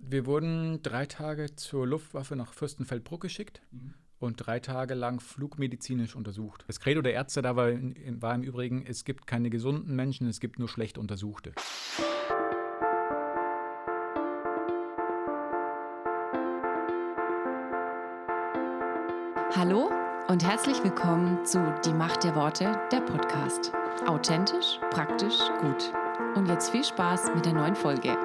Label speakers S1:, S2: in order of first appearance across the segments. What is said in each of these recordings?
S1: Wir wurden 3 Tage zur Luftwaffe nach Fürstenfeldbruck geschickt und 3 Tage lang flugmedizinisch untersucht. Das Credo der Ärzte da war im Übrigen, es gibt keine gesunden Menschen, es gibt nur schlecht Untersuchte.
S2: Hallo und herzlich willkommen zu Die Macht der Worte, der Podcast. Authentisch, praktisch, gut. Und jetzt viel Spaß mit der neuen Folge.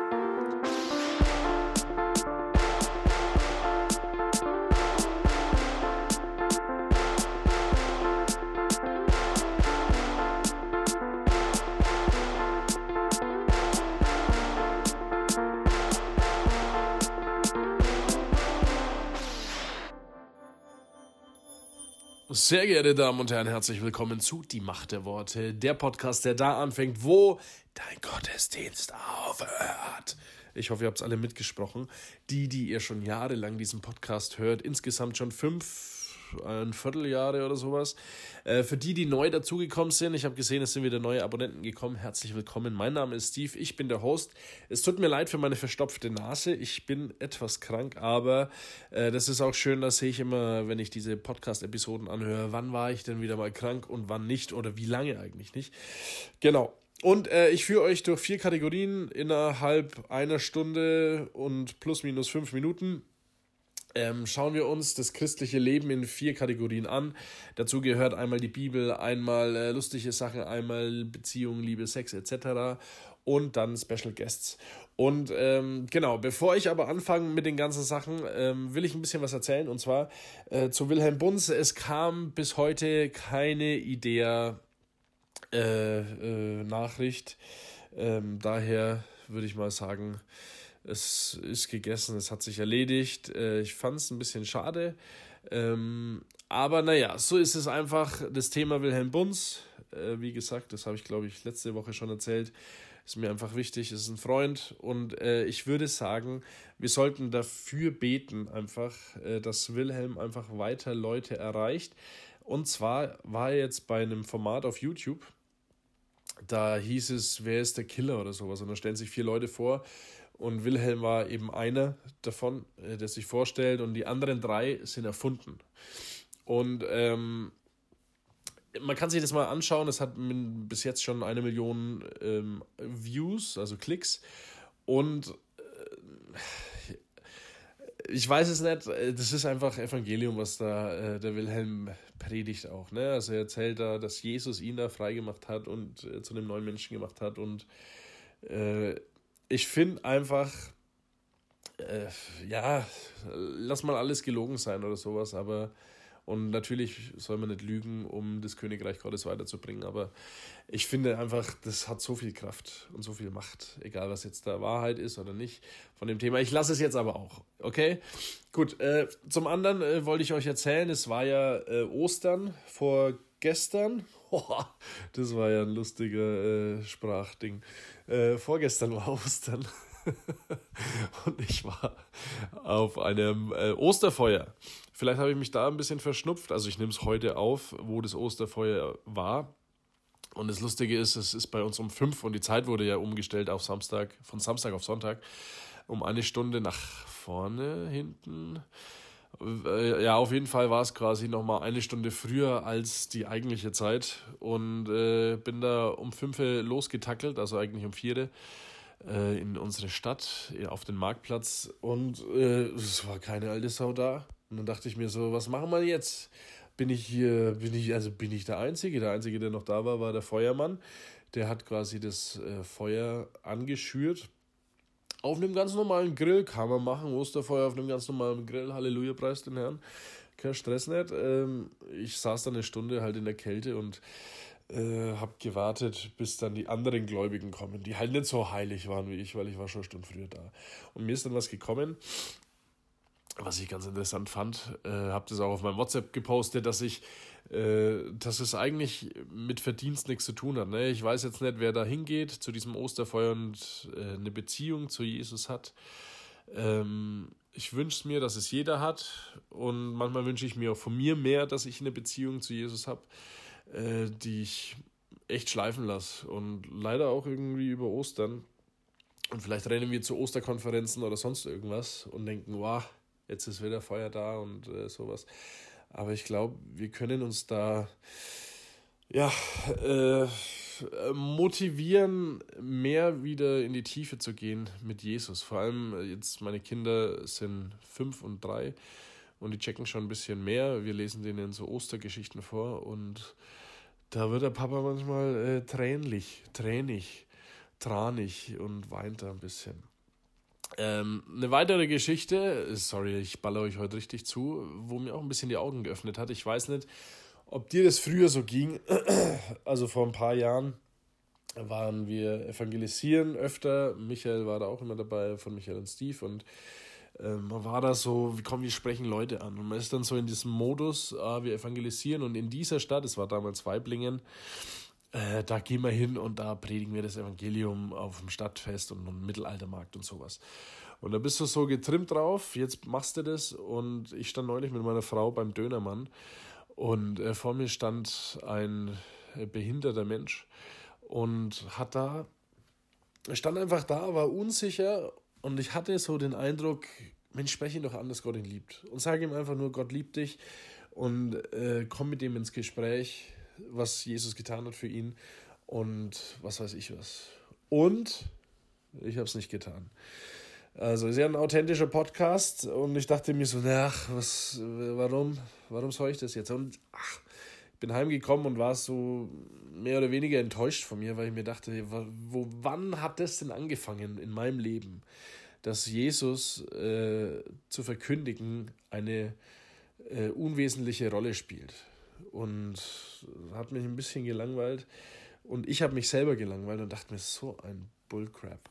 S3: Sehr geehrte Damen und Herren, herzlich willkommen zu Die Macht der Worte, der Podcast, der da anfängt, wo dein Gottesdienst aufhört. Ich hoffe, ihr habt es alle mitgesprochen. Die ihr schon jahrelang diesen Podcast hört, insgesamt schon 5 Vierteljahre oder sowas. Für die neu dazugekommen sind, ich habe gesehen, es sind wieder neue Abonnenten gekommen. Herzlich willkommen, mein Name ist Steve, ich bin der Host. Es tut mir leid für meine verstopfte Nase, ich bin etwas krank, aber das ist auch schön, das sehe ich immer, wenn ich diese Podcast-Episoden anhöre, wann war ich denn wieder mal krank und wann nicht oder wie lange eigentlich nicht. Genau. Und ich führe euch durch 4 Kategorien innerhalb einer Stunde und plus minus 5 Minuten. Schauen wir uns das christliche Leben in 4 Kategorien an. Dazu gehört einmal die Bibel, einmal lustige Sachen, einmal Beziehungen, Liebe, Sex etc. und dann Special Guests. Und genau, bevor ich aber anfange mit den ganzen Sachen, will ich ein bisschen was erzählen. Und zwar zu Wilhelm Bunz. Es kam bis heute keine Idee, Nachricht. Daher würde ich mal sagen, es ist gegessen, es hat sich erledigt. Ich fand es ein bisschen schade. Aber naja, so ist es einfach. Das Thema Wilhelm Bunz, wie gesagt, das habe ich, glaube ich, letzte Woche schon erzählt, ist mir einfach wichtig, es ist ein Freund. Und ich würde sagen, wir sollten dafür beten, einfach, dass Wilhelm einfach weiter Leute erreicht. Und zwar war er jetzt bei einem Format auf YouTube. Da hieß es, wer ist der Killer oder sowas. Und da stellen sich 4 Leute vor. Und Wilhelm war eben einer davon, der sich vorstellt. Und die anderen 3 sind erfunden. Und man kann sich das mal anschauen. Es hat bis jetzt schon 1 Million Views, also Klicks. Und ich weiß es nicht, das ist einfach Evangelium, was da der Wilhelm predigt auch. Ne? Also er erzählt da, dass Jesus ihn da freigemacht hat und zu einem neuen Menschen gemacht hat. Und ich finde einfach, ja, lass mal alles gelogen sein oder sowas, aber und natürlich soll man nicht lügen, um das Königreich Gottes weiterzubringen, aber ich finde einfach, das hat so viel Kraft und so viel Macht, egal was jetzt da Wahrheit ist oder nicht von dem Thema. Ich lasse es jetzt aber auch, okay? Gut, zum anderen wollte ich euch erzählen, es war ja Ostern vorgestern. Das war ja ein lustiger Sprachding. Vorgestern war Ostern. Und ich war auf einem Osterfeuer. Vielleicht habe ich mich da ein bisschen verschnupft. Also ich nehme es heute auf, wo das Osterfeuer war. Und das Lustige ist, es ist bei uns um 5 und die Zeit wurde ja umgestellt auf Samstag, von Samstag auf Sonntag, um 1 Stunde nach vorne, hinten. Ja, auf jeden Fall war es quasi nochmal 1 Stunde früher als die eigentliche Zeit. Und bin da um 5 losgetackelt, also eigentlich um 4 in unsere Stadt, auf den Marktplatz. Und es war keine alte Sau da. Und dann dachte ich mir so, was machen wir jetzt? Bin ich der Einzige? Der Einzige, der noch da war, war der Feuermann. Der hat quasi das Feuer angeschürt. Auf einem ganz normalen Grill kann man machen, Osterfeuer auf einem ganz normalen Grill, Halleluja, preis den Herrn. Kein Stress nicht. Ich saß dann 1 Stunde halt in der Kälte und habe gewartet, bis dann die anderen Gläubigen kommen, die halt nicht so heilig waren wie ich, weil ich war schon 1 Stunde früher da. Und mir ist dann was gekommen, was ich ganz interessant fand, habe das auch auf meinem WhatsApp gepostet, dass es eigentlich mit Verdienst nichts zu tun hat. Ne? Ich weiß jetzt nicht, wer da hingeht zu diesem Osterfeuer und eine Beziehung zu Jesus hat. Ich wünsche es mir, dass es jeder hat, und manchmal wünsche ich mir auch von mir mehr, dass ich eine Beziehung zu Jesus habe, die ich echt schleifen lasse, und leider auch irgendwie über Ostern. Und vielleicht rennen wir zu Osterkonferenzen oder sonst irgendwas und denken, wow, jetzt ist wieder Feuer da und sowas. Aber ich glaube, wir können uns da motivieren, mehr wieder in die Tiefe zu gehen mit Jesus. Vor allem jetzt, meine Kinder sind 5 und 3 und die checken schon ein bisschen mehr. Wir lesen denen so Ostergeschichten vor und da wird der Papa manchmal tränig und weint da ein bisschen. Eine weitere Geschichte, sorry, ich baller euch heute richtig zu, wo mir auch ein bisschen die Augen geöffnet hat. Ich weiß nicht, ob dir das früher so ging. Also vor ein paar Jahren waren wir evangelisieren öfter. Michael war da auch immer dabei, von Michael und Steve. Und man war da so, wir sprechen Leute an. Und man ist dann so in diesem Modus, wir evangelisieren. Und in dieser Stadt, es war damals Waiblingen, da gehen wir hin und da predigen wir das Evangelium auf dem Stadtfest und am Mittelaltermarkt und sowas. Und da bist du so getrimmt drauf, jetzt machst du das. Und ich stand neulich mit meiner Frau beim Dönermann und vor mir stand ein behinderter Mensch und stand einfach da, war unsicher und ich hatte so den Eindruck, Mensch, spreche ihn doch an, dass Gott ihn liebt. Und sage ihm einfach nur, Gott liebt dich und komm mit ihm ins Gespräch, was Jesus getan hat für ihn und was weiß ich was. Und ich habe es nicht getan. Also ist ja ein authentischer Podcast und ich dachte mir so, warum soll ich das jetzt? Und ich bin heimgekommen und war so mehr oder weniger enttäuscht von mir, weil ich mir dachte, wann hat das denn angefangen in meinem Leben, dass Jesus zu verkündigen eine unwesentliche Rolle spielt. Und hat mich ein bisschen gelangweilt und ich habe mich selber gelangweilt und dachte mir, so ein Bullcrap.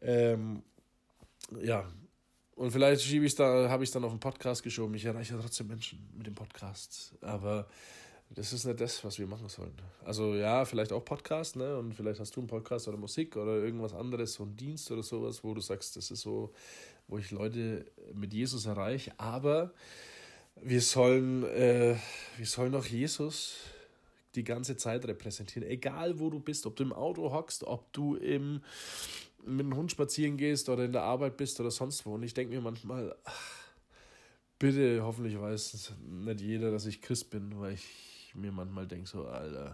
S3: Und vielleicht habe ich es dann auf den Podcast geschoben. Ich erreiche ja trotzdem Menschen mit dem Podcast, aber das ist nicht das, was wir machen sollen. Also ja, vielleicht auch Podcast, ne? Und vielleicht hast du einen Podcast oder Musik oder irgendwas anderes, so einen Dienst oder sowas, wo du sagst, das ist so, wo ich Leute mit Jesus erreiche, aber wir sollen auch Jesus die ganze Zeit repräsentieren. Egal, wo du bist, ob du im Auto hockst, ob du mit dem Hund spazieren gehst oder in der Arbeit bist oder sonst wo. Und ich denke mir manchmal, bitte, hoffentlich weiß nicht jeder, dass ich Christ bin, weil ich mir manchmal denke so, Alter,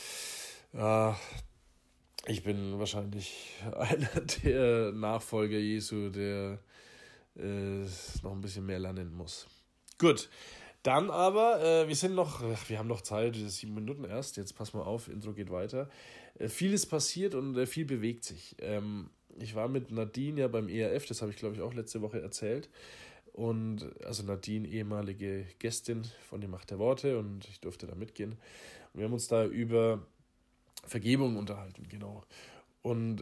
S3: ich bin wahrscheinlich einer der Nachfolger Jesu, der noch ein bisschen mehr lernen muss. Gut, dann aber, wir haben noch Zeit, 7 Minuten erst, jetzt pass mal auf, Intro geht weiter. Vieles passiert und viel bewegt sich. Ich war mit Nadine ja beim ERF, das habe ich glaube ich auch letzte Woche erzählt. Und also Nadine, ehemalige Gästin von Die Macht der Worte und ich durfte da mitgehen. Und wir haben uns da über Vergebung unterhalten, genau. Und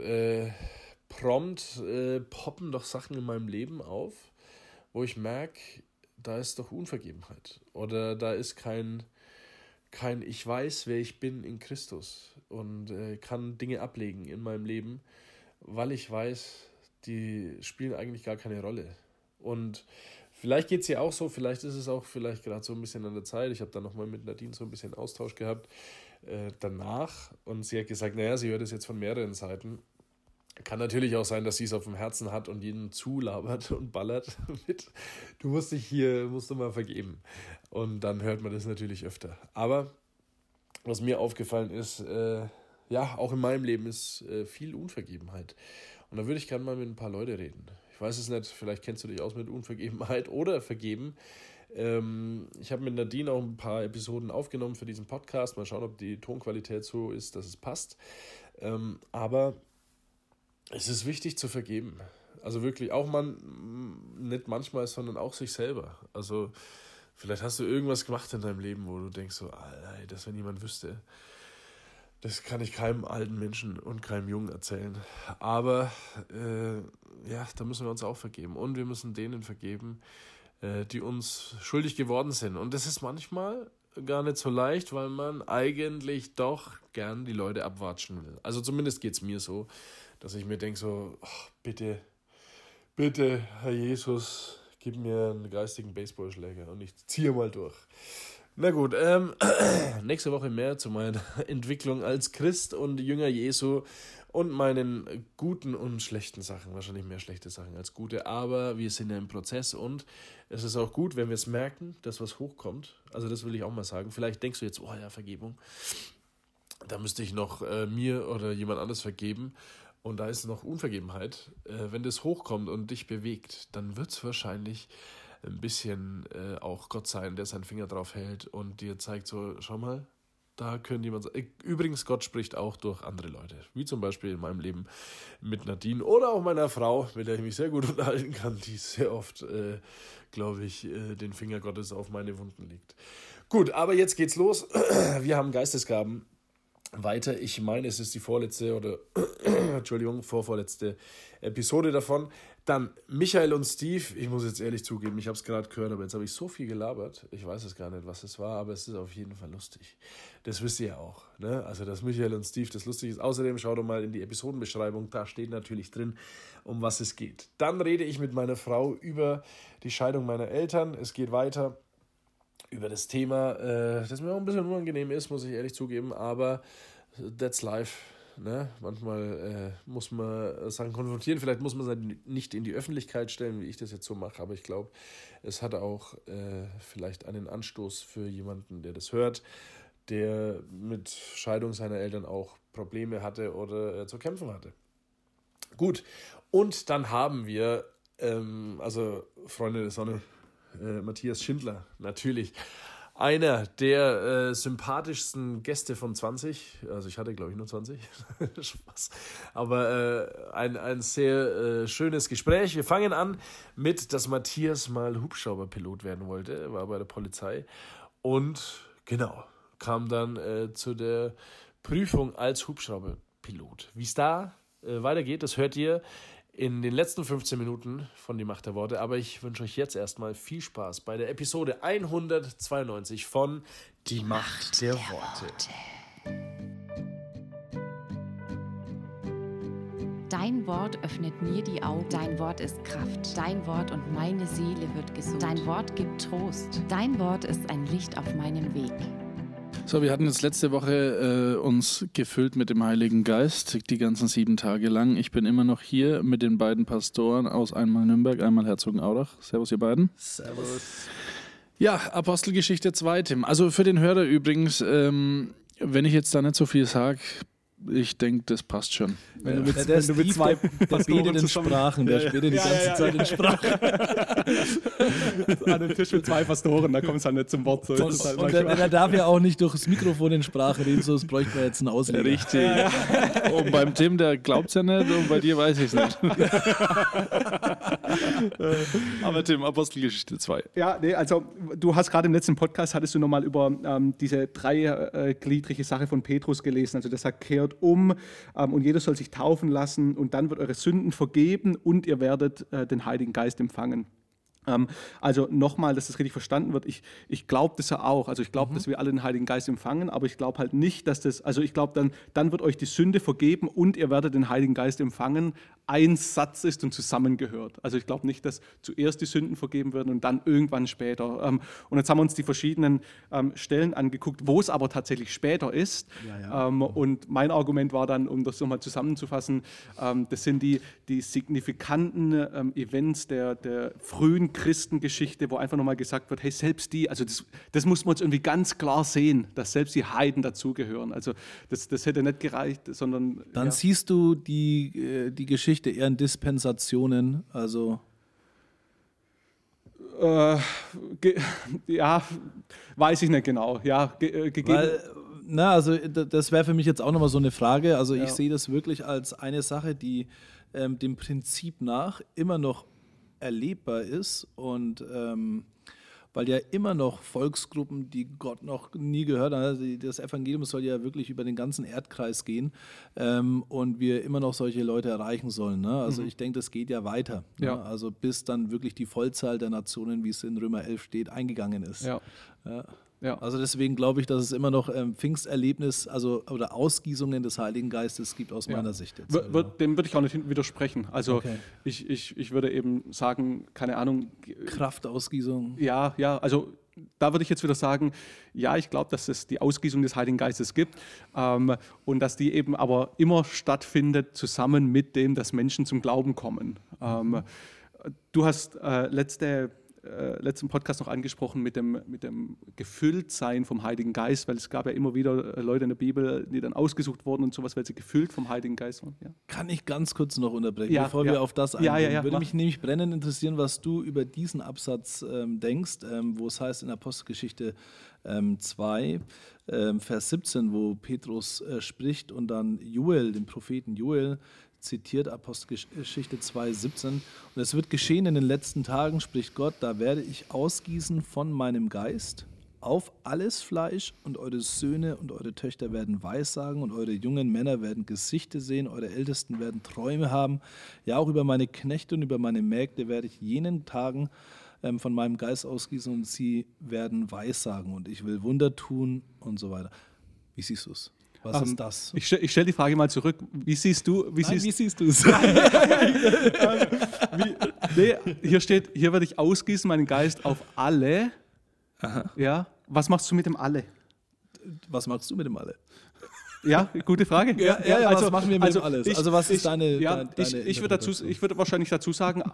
S3: prompt poppen doch Sachen in meinem Leben auf, wo ich merke, da ist doch Unvergebenheit. Oder da ist kein ich weiß, wer ich bin in Christus und kann Dinge ablegen in meinem Leben, weil ich weiß, die spielen eigentlich gar keine Rolle. Und vielleicht geht es ihr auch so, vielleicht ist es auch gerade so ein bisschen an der Zeit. Ich habe da nochmal mit Nadine so ein bisschen Austausch gehabt danach und sie hat gesagt, sie hört es jetzt von mehreren Seiten. Kann natürlich auch sein, dass sie es auf dem Herzen hat und jeden zulabert und ballert mit, du musst du mal vergeben. Und dann hört man das natürlich öfter. Aber was mir aufgefallen ist, auch in meinem Leben ist viel Unvergebenheit. Und da würde ich gerne mal mit ein paar Leuten reden. Ich weiß es nicht, vielleicht kennst du dich aus mit Unvergebenheit oder Vergeben. Ich habe mit Nadine auch ein paar Episoden aufgenommen für diesen Podcast. Mal schauen, ob die Tonqualität so ist, dass es passt. Aber es ist wichtig zu vergeben. Also wirklich auch nicht manchmal, sondern auch sich selber. Also vielleicht hast du irgendwas gemacht in deinem Leben, wo du denkst so, Alter, das wenn jemand wüsste. Das kann ich keinem alten Menschen und keinem Jungen erzählen. Aber da müssen wir uns auch vergeben. Und wir müssen denen vergeben, die uns schuldig geworden sind. Und das ist manchmal gar nicht so leicht, weil man eigentlich doch gern die Leute abwatschen will. Also zumindest geht es mir so, dass ich mir denke so, bitte, Herr Jesus, gib mir einen geistigen Baseballschläger und ich ziehe mal durch. Na gut, nächste Woche mehr zu meiner Entwicklung als Christ und Jünger Jesu und meinen guten und schlechten Sachen. Wahrscheinlich mehr schlechte Sachen als gute, aber wir sind ja im Prozess und es ist auch gut, wenn wir es merken, dass was hochkommt. Also das will ich auch mal sagen. Vielleicht denkst du jetzt, oh ja, Vergebung, da müsste ich noch mir oder jemand anderes vergeben und da ist noch Unvergebenheit. Wenn das hochkommt und dich bewegt, dann wird es wahrscheinlich ein bisschen auch Gott sein, der seinen Finger drauf hält und dir zeigt so, schau mal, da könnte jemand sagen. Übrigens, Gott spricht auch durch andere Leute, wie zum Beispiel in meinem Leben mit Nadine oder auch meiner Frau, mit der ich mich sehr gut unterhalten kann, die sehr oft, glaube ich, den Finger Gottes auf meine Wunden legt. Gut, aber jetzt geht's los. Wir haben Geistesgaben weiter. Ich meine, es ist die vorletzte oder vorvorletzte Episode davon. Dann Michael und Steve. Ich muss jetzt ehrlich zugeben, ich habe es gerade gehört, aber jetzt habe ich so viel gelabert. Ich weiß es gar nicht, was es war, aber es ist auf jeden Fall lustig. Das wisst ihr ja auch, ne? Also, dass Michael und Steve das lustig ist. Außerdem schaut doch mal in die Episodenbeschreibung, da steht natürlich drin, um was es geht. Dann rede ich mit meiner Frau über die Scheidung meiner Eltern. Es geht weiter über das Thema, das mir auch ein bisschen unangenehm ist, muss ich ehrlich zugeben, aber that's life. Ne? Manchmal muss man Sachen konfrontieren, vielleicht muss man sie nicht in die Öffentlichkeit stellen, wie ich das jetzt so mache, aber ich glaube, es hat auch vielleicht einen Anstoß für jemanden, der das hört, der mit Scheidung seiner Eltern auch Probleme hatte oder zu kämpfen hatte. Gut, und dann haben wir, also Freunde der Sonne, Matthias Schindler, natürlich. Einer der sympathischsten Gäste von 20, also ich hatte glaube ich nur 20, Spaß, aber ein sehr schönes Gespräch. Wir fangen an mit, dass Matthias mal Hubschrauberpilot werden wollte, war bei der Polizei und genau, kam dann zu der Prüfung als Hubschrauberpilot. Wie es da weitergeht, das hört ihr in den letzten 15 Minuten von Die Macht der Worte, aber ich wünsche euch jetzt erstmal viel Spaß bei der Episode 192 von Die Macht der Worte.
S2: Dein Wort öffnet mir die Augen. Dein Wort ist Kraft. Dein Wort und meine Seele wird gesund. Dein Wort gibt Trost. Dein Wort ist ein Licht auf meinem Weg.
S4: So, wir hatten jetzt letzte Woche uns gefüllt mit dem Heiligen Geist, die ganzen 7 Tage lang. Ich bin immer noch hier mit den beiden Pastoren aus einmal Nürnberg, einmal Herzogenaurach. Servus, ihr beiden.
S3: Servus.
S4: Ja, Apostelgeschichte 2, Tim. Also für den Hörer übrigens, wenn ich jetzt da nicht so viel sage, ich denke, das passt schon.
S5: Wenn du mit zwei betet in Sprachen, der betet die ganze Zeit in Sprachen. An dem Tisch mit 2 Pastoren, da kommt es halt nicht zum Wort. So und er darf ja auch nicht durchs Mikrofon in Sprache reden, sonst bräuchten wir jetzt einen Ausleger.
S4: Richtig. Und beim Tim, der glaubt es ja nicht und bei dir weiß ich es nicht. Aber Tim, Apostelgeschichte 2.
S5: Ja, nee, also du hast gerade im letzten Podcast, hattest du nochmal über diese dreigliedrige Sache von Petrus gelesen. Also das sagt, kehrt um und jeder soll sich taufen lassen und dann wird eure Sünden vergeben und ihr werdet den Heiligen Geist empfangen. Also nochmal, dass das richtig verstanden wird, ich glaube das ja auch, also ich glaube, dass wir alle den Heiligen Geist empfangen, aber ich glaube halt nicht, dass das, also ich glaube, dann wird euch die Sünde vergeben und ihr werdet den Heiligen Geist empfangen, ein Satz ist und zusammengehört. Also ich glaube nicht, dass zuerst die Sünden vergeben werden und dann irgendwann später. Und jetzt haben wir uns die verschiedenen Stellen angeguckt, wo es aber tatsächlich später ist. Und mein Argument war dann, um das nochmal zusammenzufassen, das sind die signifikanten Events der frühen Christengeschichte, wo einfach nochmal gesagt wird, hey, selbst die, also das muss man uns irgendwie ganz klar sehen, dass selbst die Heiden dazugehören. Also das hätte nicht gereicht, sondern...
S6: Dann siehst du die Geschichte eher in Dispensationen, also...
S5: ja, weiß ich nicht genau. Ja,
S6: also das wäre für mich jetzt auch nochmal so eine Frage. Also ich sehe das wirklich als eine Sache, die dem Prinzip nach immer noch erlebbar ist und weil ja immer noch Volksgruppen, die Gott noch nie gehört haben, also das Evangelium soll ja wirklich über den ganzen Erdkreis gehen und wir immer noch solche Leute erreichen sollen. Ne? Also ich denke, das geht ja weiter.
S5: Ja.
S6: Ne? Also bis dann wirklich die Vollzahl der Nationen, wie es in Römer 11 steht, eingegangen ist.
S5: Ja. Ja.
S6: Also deswegen glaube ich, dass es immer noch Pfingsterlebnis oder Ausgießungen des Heiligen Geistes gibt aus meiner Sicht jetzt.
S5: Dem würde ich auch nicht widersprechen. Also ich würde eben sagen, keine Ahnung.
S6: Kraftausgießung.
S5: Ja, also da würde ich jetzt wieder sagen, ja, ich glaube, dass es die Ausgießung des Heiligen Geistes gibt und dass die eben aber immer stattfindet zusammen mit dem, dass Menschen zum Glauben kommen. Du hast letzten Podcast noch angesprochen mit dem Gefülltsein vom Heiligen Geist, weil es gab ja immer wieder Leute in der Bibel, die dann ausgesucht wurden und sowas, weil sie gefüllt vom Heiligen Geist waren. Ja.
S6: Kann ich ganz kurz noch unterbrechen, bevor wir auf das eingehen? Würde mich nämlich brennend interessieren, was du über diesen Absatz denkst, wo es heißt in Apostelgeschichte 2, Vers 17, wo Petrus spricht und dann Joel, den Propheten Joel, zitiert Apostelgeschichte 2,17. Und es wird geschehen in den letzten Tagen, spricht Gott, da werde ich ausgießen von meinem Geist auf alles Fleisch und eure Söhne und eure Töchter werden Weissagen und eure jungen Männer werden Gesichter sehen, eure Ältesten werden Träume haben. Ja, auch über meine Knechte und über meine Mägde werde ich jenen Tagen von meinem Geist ausgießen und sie werden Weissagen und ich will Wunder tun und so weiter. Wie siehst du es? Was ist das?
S5: Ich stelle die Frage mal zurück. Wie siehst du es? Hier steht, hier werde ich ausgießen meinen Geist auf alle. Aha. Ja. Was machst du mit dem alle?
S6: Was machst du mit dem alle?
S5: Ja, gute Frage.
S6: Was machen wir mit dem alles? Also was ist deine
S5: ich würde wahrscheinlich dazu sagen,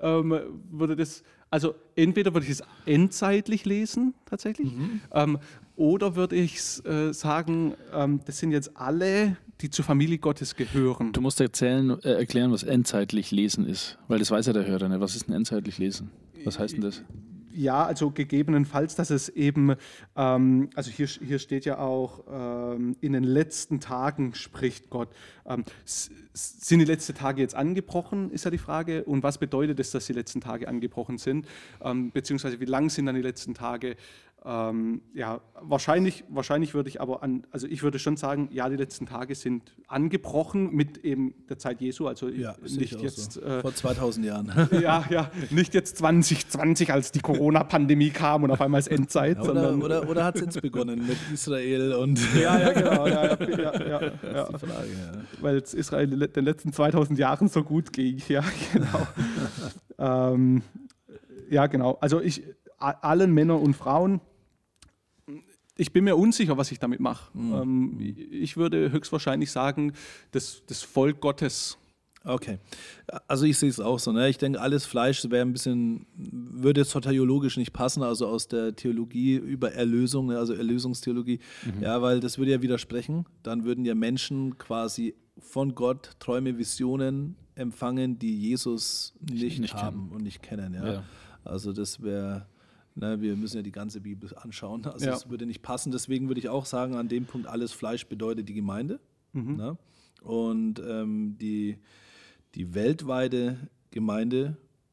S5: entweder würde ich es endzeitlich lesen, tatsächlich, oder würde ich sagen, das sind jetzt alle, die zur Familie Gottes gehören.
S4: Du musst erklären, was endzeitlich lesen ist, weil das weiß ja der Hörer nicht. Was ist denn endzeitlich lesen? Was heißt denn das?
S5: Ja, also gegebenenfalls, dass es eben, also hier steht ja auch, in den letzten Tagen spricht Gott. Sind die letzten Tage jetzt angebrochen, ist ja die Frage. Und was bedeutet es, dass die letzten Tage angebrochen sind? Beziehungsweise wie lang sind dann die letzten Tage? Wahrscheinlich würde ich aber ich würde schon sagen, ja, die letzten Tage sind angebrochen mit eben der Zeit Jesu, also nicht jetzt
S6: so. Vor 2000 Jahren.
S5: Nicht jetzt 2020, als die Corona-Pandemie kam und auf einmal ist Endzeit.
S6: Oder hat es jetzt begonnen mit Israel und
S5: genau.
S6: Das ist die Frage,
S5: weil es Israel in den letzten 2000 Jahren so gut ging. Ja, genau. Genau. Also allen Männern und Frauen, ich bin mir unsicher, was ich damit mache. Ich würde höchstwahrscheinlich sagen, das Volk Gottes.
S6: Okay, also ich sehe es auch so. Ne? Ich denke, alles Fleisch würde soteriologisch nicht passen, also aus der Theologie über Erlösung, ne? Also Erlösungstheologie, weil das würde ja widersprechen. Dann würden ja Menschen quasi von Gott Träume, Visionen empfangen, die Jesus nicht haben und nicht kennen. Ja? Also das wäre... wir müssen ja die ganze Bibel anschauen, also es würde nicht passen. Deswegen würde ich auch sagen, an dem Punkt, alles Fleisch bedeutet die Gemeinde. Ne? Und die weltweite Gemeinde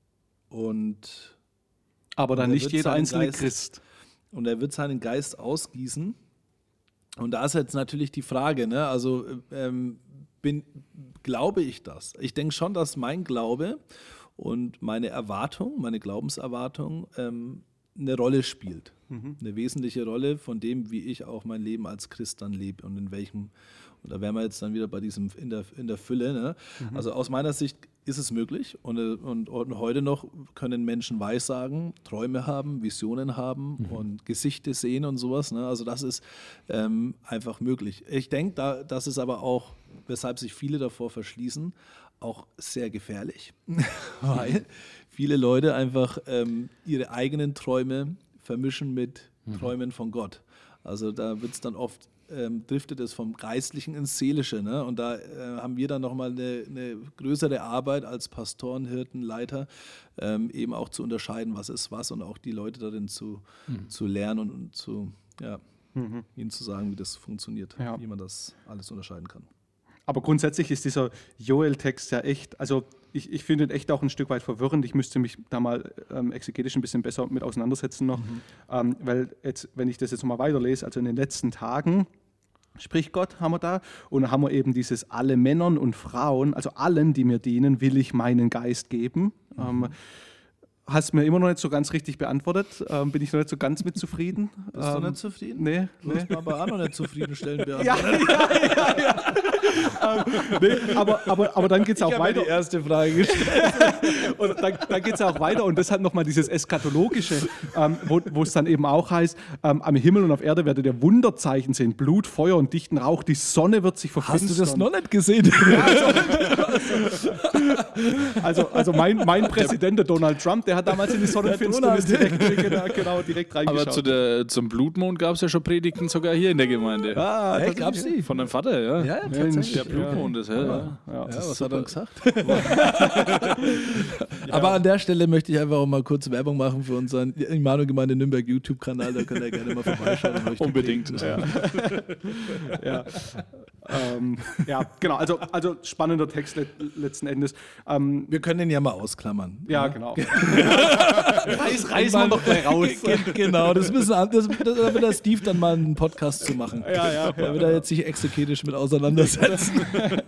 S5: aber dann nicht jeder einzelne Christ.
S6: Und er wird seinen Geist ausgießen. Und da ist jetzt natürlich die Frage, ne? Also glaube ich das? Ich denke schon, dass mein Glaube und meine Erwartung, meine Glaubenserwartung eine Rolle spielt. Eine wesentliche Rolle von dem, wie ich auch mein Leben als Christ dann lebe und in welchem, und da wären wir jetzt dann wieder bei diesem in der Fülle. Ne? Also aus meiner Sicht ist es möglich und heute noch können Menschen Weissagen, Träume haben, Visionen haben und Gesichter sehen und sowas. Ne? Also das ist einfach möglich. Ich denke, das ist aber auch, weshalb sich viele davor verschließen, auch sehr gefährlich, weil viele Leute einfach ihre eigenen Träume vermischen mit Träumen von Gott. Also da wird es dann oft, driftet es vom Geistlichen ins Seelische. Ne? Und da haben wir dann nochmal eine größere Arbeit als Pastoren, Hirten, Leiter, eben auch zu unterscheiden, was ist was und auch die Leute darin zu lernen und ihnen zu sagen, wie das funktioniert, wie man das alles unterscheiden kann.
S5: Aber grundsätzlich ist dieser Joel-Text ja echt, also ich finde ihn echt auch ein Stück weit verwirrend. Ich müsste mich da mal exegetisch ein bisschen besser mit auseinandersetzen noch, weil jetzt, wenn ich das jetzt mal weiterlese, also in den letzten Tagen spricht Gott, haben wir da, und dann haben wir eben dieses alle Männern und Frauen, also allen, die mir dienen, will ich meinen Geist geben. Hast mir immer noch nicht so ganz richtig beantwortet. Bin ich noch nicht so ganz mit zufrieden.
S6: Bist du nicht zufrieden?
S5: Nee.
S6: Du hast mir aber auch noch nicht zufriedenstellend beantwortet.
S5: Ja. aber dann geht es auch weiter.
S6: Die erste Frage gestellt.
S5: Und dann geht es auch weiter und das hat nochmal dieses Eschatologische, wo es dann eben auch heißt, am Himmel und auf Erde werdet ihr Wunderzeichen sehen, Blut, Feuer und dichten Rauch, die Sonne wird sich verfinstern.
S6: Hast du das noch nicht gesehen?
S5: Also mein Präsident, der Donald Trump, der hat damals in die Sonnenfinsternis direkt reingeschaut.
S4: Aber zum Blutmond gab es ja schon Predigten sogar hier in der Gemeinde.
S5: Ah,
S6: Hey, gab's die?
S4: Von deinem Vater, ja.
S6: Ja, tatsächlich.
S4: Der Blutmond ist, ja.
S6: Was hat er gesagt? Aber an der Stelle möchte ich einfach auch mal kurz Werbung machen für unseren Immanuel-Gemeinde Nürnberg YouTube-Kanal. Da könnt ihr gerne mal vorbeischauen.
S4: Unbedingt.
S5: Ja, genau. Also spannender Text letzten Endes.
S6: Wir können den ja mal ausklammern.
S5: Ja, genau. Reißen wir doch gleich raus.
S6: Genau, das wird der Steve dann mal einen Podcast zu machen.
S5: Ja.
S6: Weil wir da jetzt sich exegetisch mit auseinandersetzen.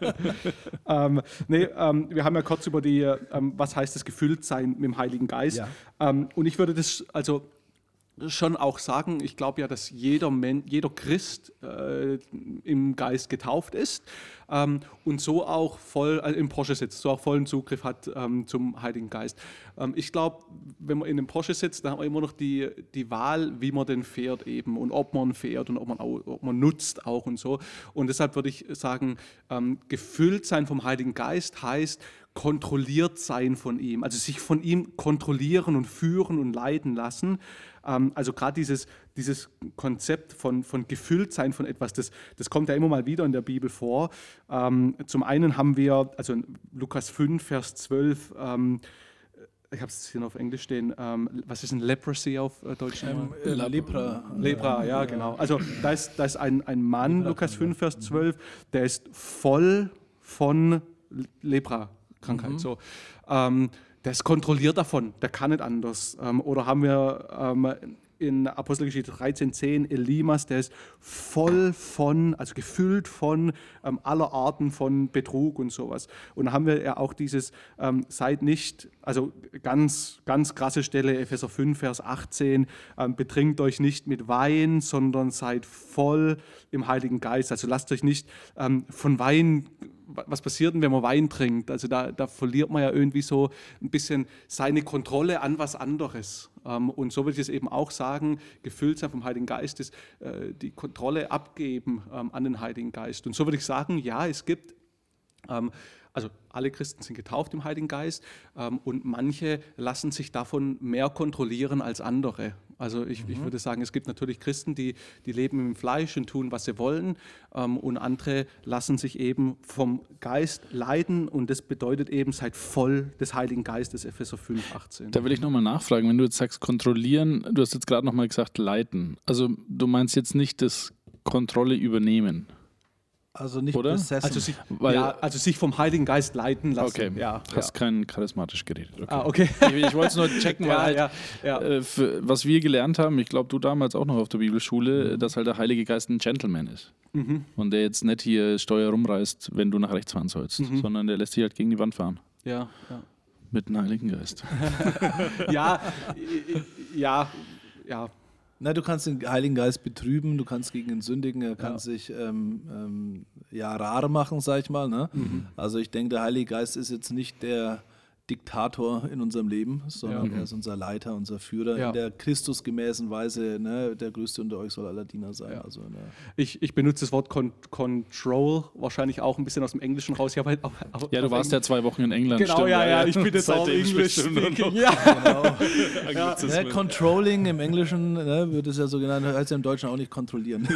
S5: Wir haben ja kurz über die, was heißt das Gefülltsein mit dem Heiligen Geist.
S6: Ja.
S5: Und ich würde das schon auch sagen, ich glaube ja, dass jeder Christ im Geist getauft ist und so auch voll im Porsche sitzt, so auch vollen Zugriff hat zum Heiligen Geist. Ich glaube, wenn man in einem Porsche sitzt, dann haben wir immer noch die Wahl, wie man denn fährt eben und ob man fährt und ob man nutzt auch und so. Und deshalb würde ich sagen, gefüllt sein vom Heiligen Geist heißt, kontrolliert sein von ihm, also sich von ihm kontrollieren und führen und leiten lassen. Also gerade dieses Konzept von gefüllt sein von etwas, das kommt ja immer mal wieder in der Bibel vor. Zum einen haben wir, also in Lukas 5, Vers 12, ich habe es hier noch auf Englisch stehen, was ist ein Leprosy auf Deutsch? Lepra, ja, genau. Also da ist ein Mann, Lukas 5, Vers 12, der ist voll von Lepra-Krankheit. So. Der ist kontrolliert davon, der kann nicht anders. Oder haben wir in Apostelgeschichte 13,10 Elimas, der ist voll von, also gefüllt von aller Arten von Betrug und sowas. Und da haben wir ja auch dieses, seid nicht, also ganz, ganz krasse Stelle, Epheser 5, Vers 18, betrinkt euch nicht mit Wein, sondern seid voll im Heiligen Geist. Also lasst euch nicht von Wein. Was passiert denn, wenn man Wein trinkt? Also da verliert man ja irgendwie so ein bisschen seine Kontrolle an was anderes. Und so würde ich es eben auch sagen, gefüllt sein vom Heiligen Geist ist die Kontrolle abgeben an den Heiligen Geist. Und so würde ich sagen, ja, es gibt, also alle Christen sind getauft im Heiligen Geist und manche lassen sich davon mehr kontrollieren als andere. Also ich würde sagen, es gibt natürlich Christen, die leben im Fleisch und tun, was sie wollen, und andere lassen sich eben vom Geist leiten und das bedeutet eben, seid voll des Heiligen Geistes, Epheser 5, 18.
S4: Da will ich nochmal nachfragen, wenn du jetzt sagst kontrollieren, du hast jetzt gerade nochmal gesagt leiten. Also du meinst jetzt nicht das Kontrolle übernehmen.
S6: Also nicht
S4: oder?
S6: Besessen.
S5: Also sich vom Heiligen Geist leiten lassen.
S4: Okay,
S5: ja,
S4: hast kein charismatisch geredet. Okay.
S5: Okay.
S4: Ich wollte es nur checken, weil was wir gelernt haben, ich glaube du damals auch noch auf der Bibelschule, dass halt der Heilige Geist ein Gentleman ist. Und der jetzt nicht hier Steuer rumreißt, wenn du nach rechts fahren sollst, sondern der lässt sich halt gegen die Wand fahren.
S5: Ja.
S4: Mit dem Heiligen Geist.
S5: Ja.
S6: Na, du kannst den Heiligen Geist betrüben, du kannst gegen ihn sündigen, er kann sich rar machen, sag ich mal. Ne? Also ich denke, der Heilige Geist ist jetzt nicht der Diktator in unserem Leben, sondern er ist unser Leiter, unser Führer in der christusgemäßen Weise. Ne? Der Größte unter euch soll aller Diener sein. Ja. Also, ne?
S5: Ich benutze das Wort Control wahrscheinlich auch ein bisschen aus dem Englischen raus. Du
S4: warst ja 2 Wochen in England.
S5: Genau, ich bin jetzt auch Englisch speaking.
S6: Genau. Controlling im Englischen wird es ja so genannt, heißt ja im Deutschen auch nicht kontrollieren.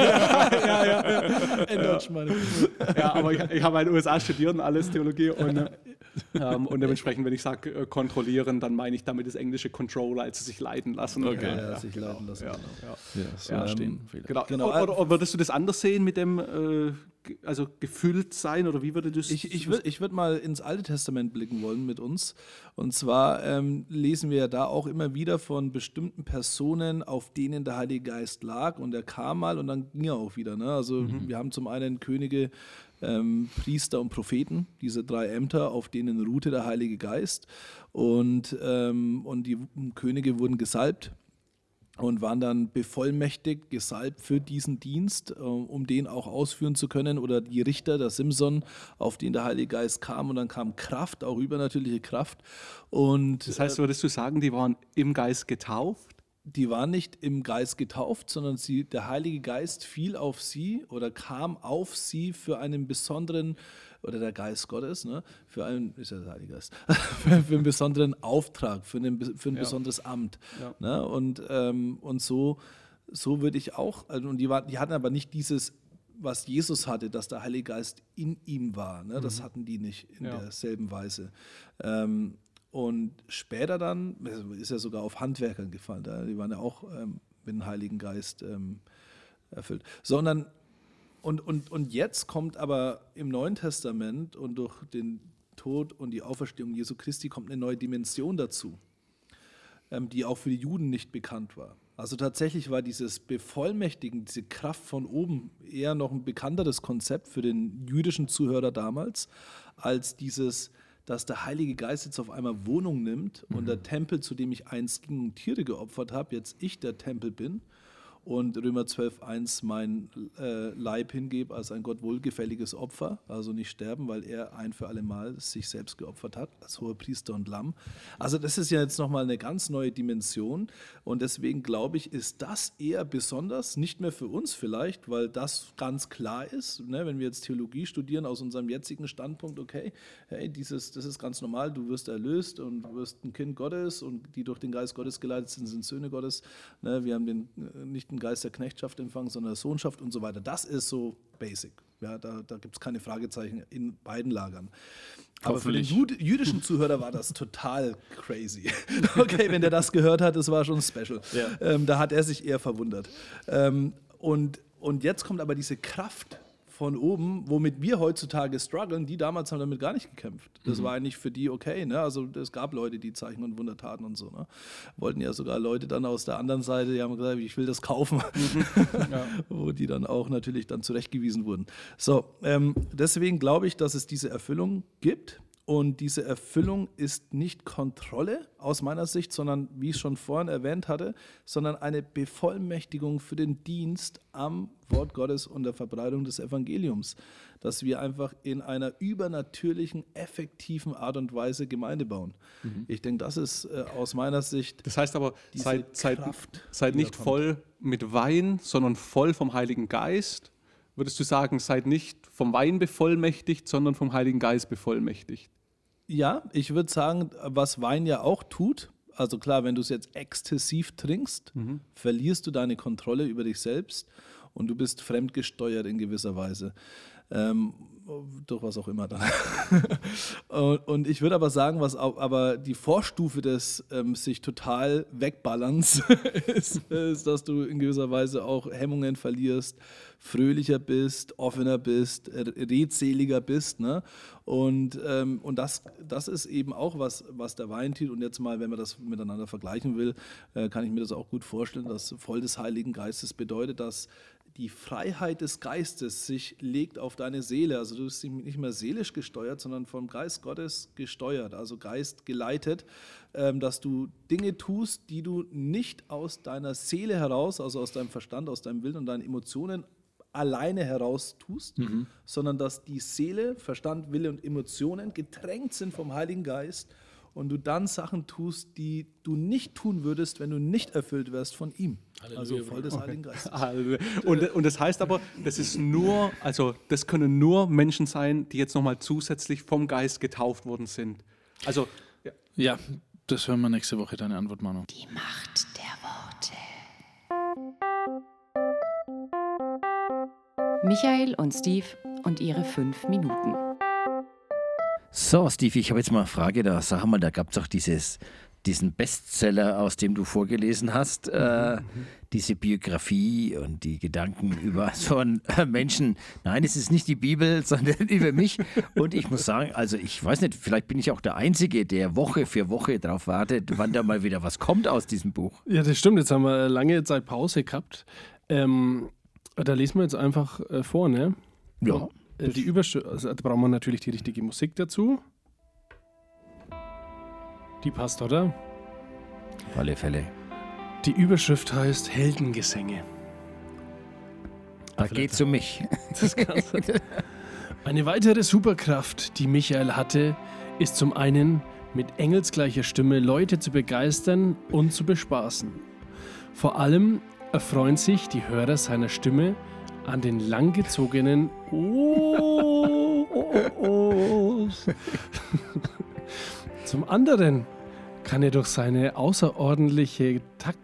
S5: In Deutsch meine ich. Ja, aber ich habe in den USA studiert und alles Theologie und dementsprechend, wenn ich sage kontrollieren, dann meine ich damit das englische Controller, also sich leiten lassen.
S6: Okay, sich leiten lassen.
S5: Genau. Oder würdest du das anders sehen mit dem also gefüllt sein oder wie würde du es?
S6: Ich würde mal ins Alte Testament blicken wollen mit uns. Und zwar lesen wir da auch immer wieder von bestimmten Personen, auf denen der Heilige Geist lag und er kam mal und dann ging er auch wieder. Ne? Also wir haben zum einen Könige, Priester und Propheten, diese 3 Ämter, auf denen ruhte der Heilige Geist und die Könige wurden gesalbt und waren dann bevollmächtigt, gesalbt für diesen Dienst, um den auch ausführen zu können. Oder die Richter, der Simson, auf den der Heilige Geist kam. Und dann kam Kraft, auch übernatürliche Kraft. Und
S7: das heißt, würdest du sagen, die waren im Geist getauft?
S6: die waren nicht im Geist getauft, sondern der Heilige Geist fiel auf sie oder kam auf sie für einen besonderen, oder der Geist Gottes, ne, für einen, ist ja der Heilige Geist, für einen besonderen Auftrag, für ein besonderes Amt.
S7: Ja.
S6: Ne, und so würde ich auch, also, und die hatten aber nicht dieses, was Jesus hatte, dass der Heilige Geist in ihm war. Ne, das hatten die nicht in derselben Weise. Und später dann, ist ja sogar auf Handwerkern gefallen, die waren ja auch mit dem Heiligen Geist erfüllt. Sondern, und jetzt kommt aber im Neuen Testament und durch den Tod und die Auferstehung Jesu Christi kommt eine neue Dimension dazu, die auch für die Juden nicht bekannt war. Also tatsächlich war dieses Bevollmächtigen, diese Kraft von oben eher noch ein bekannteres Konzept für den jüdischen Zuhörer damals, als dieses, dass der Heilige Geist jetzt auf einmal Wohnung nimmt und der Tempel, zu dem ich einst ging und Tiere geopfert habe, jetzt ich der Tempel bin und Römer 12,1 mein Leib hingebe als ein Gott wohlgefälliges Opfer, also nicht sterben, weil er ein für alle Mal sich selbst geopfert hat, als Hohepriester und Lamm. Also das ist ja jetzt nochmal eine ganz neue Dimension und deswegen glaube ich, ist das eher besonders, nicht mehr für uns vielleicht, weil das ganz klar ist, ne, wenn wir jetzt Theologie studieren aus unserem jetzigen Standpunkt, okay, hey, das ist ganz normal, du wirst erlöst und du wirst ein Kind Gottes und die durch den Geist Gottes geleitet sind, sind Söhne Gottes. Ne, wir haben nicht den Geist der Knechtschaft empfangen, sondern der Sohnschaft und so weiter. Das ist so basic. Ja, da gibt es keine Fragezeichen in beiden Lagern. Aber für den jüdischen Zuhörer war das total crazy. Okay, wenn der das gehört hat, das war schon special. Ja. Da hat er sich eher verwundert. Und jetzt kommt aber diese Kraft von oben, womit wir heutzutage strugglen, die damals haben damit gar nicht gekämpft. Das war eigentlich für die okay, ne? Also es gab Leute, die Zeichen und Wunder taten und so, ne? Wollten ja sogar Leute dann aus der anderen Seite, die haben gesagt, ich will das kaufen, wo die dann auch natürlich dann zurechtgewiesen wurden. So, deswegen glaube ich, dass es diese Erfüllung gibt. Und diese Erfüllung ist nicht Kontrolle aus meiner Sicht, sondern, wie ich schon vorhin erwähnt hatte, sondern eine Bevollmächtigung für den Dienst am Wort Gottes und der Verbreitung des Evangeliums. Dass wir einfach in einer übernatürlichen, effektiven Art und Weise Gemeinde bauen. Ich denke, das ist aus meiner Sicht.
S7: Das heißt aber,
S6: Kraft,
S7: seid nicht voll mit Wein, sondern voll vom Heiligen Geist. Würdest du sagen, seid nicht vom Wein bevollmächtigt, sondern vom Heiligen Geist bevollmächtigt?
S6: Ja, ich würde sagen, was Wein ja auch tut, also klar, wenn du es jetzt exzessiv trinkst, verlierst du deine Kontrolle über dich selbst und du bist fremdgesteuert in gewisser Weise. Durch was auch immer dann. Und ich würde aber sagen, aber die Vorstufe des sich total wegballerns ist, dass du in gewisser Weise auch Hemmungen verlierst, fröhlicher bist, offener bist, redseliger bist. Ne? Und das ist eben auch was der Wein tut. Und jetzt mal, wenn man das miteinander vergleichen will, kann ich mir das auch gut vorstellen, dass voll des Heiligen Geistes bedeutet, dass die Freiheit des Geistes sich legt auf deine Seele. Also du bist nicht mehr seelisch gesteuert, sondern vom Geist Gottes gesteuert, also Geist geleitet, dass du Dinge tust, die du nicht aus deiner Seele heraus, also aus deinem Verstand, aus deinem Willen und deinen Emotionen alleine heraus tust, sondern dass die Seele, Verstand, Wille und Emotionen getränkt sind vom Heiligen Geist und du dann Sachen tust, die du nicht tun würdest, wenn du nicht erfüllt wärst von ihm. Halleluja. Also voll des Heiligen Geistes.
S7: Und das heißt aber, das können nur Menschen sein, die jetzt nochmal zusätzlich vom Geist getauft worden sind. Also
S4: ja, das hören wir nächste Woche, deine Antwort, Manu.
S2: Die Macht der Worte. Michael und Steve und ihre 5 Minuten.
S8: So, Steve, ich habe jetzt mal eine Frage. Sag mal, da gab es auch diesen Bestseller, aus dem du vorgelesen hast, diese Biografie und die Gedanken über so einen Menschen. Nein, es ist nicht die Bibel, sondern über mich. Und ich muss sagen, also ich weiß nicht, vielleicht bin ich auch der Einzige, der Woche für Woche darauf wartet, wann da mal wieder was kommt aus diesem Buch.
S9: Ja, das stimmt. Jetzt haben wir lange Zeit Pause gehabt. Da lesen wir jetzt einfach vor, ne?
S8: Ja.
S9: Die Überschrift, also da brauchen wir natürlich die richtige Musik dazu. Die passt, oder?
S8: Auf alle Fälle.
S9: Die Überschrift heißt Heldengesänge.
S8: Da geht's um mich.
S9: Das Ganze. Eine weitere Superkraft, die Michael hatte, ist zum einen mit engelsgleicher Stimme Leute zu begeistern und zu bespaßen. Vor allem erfreuen sich die Hörer seiner Stimme an den langgezogenen Ohs. Zum anderen kann er durch sein außerordentliches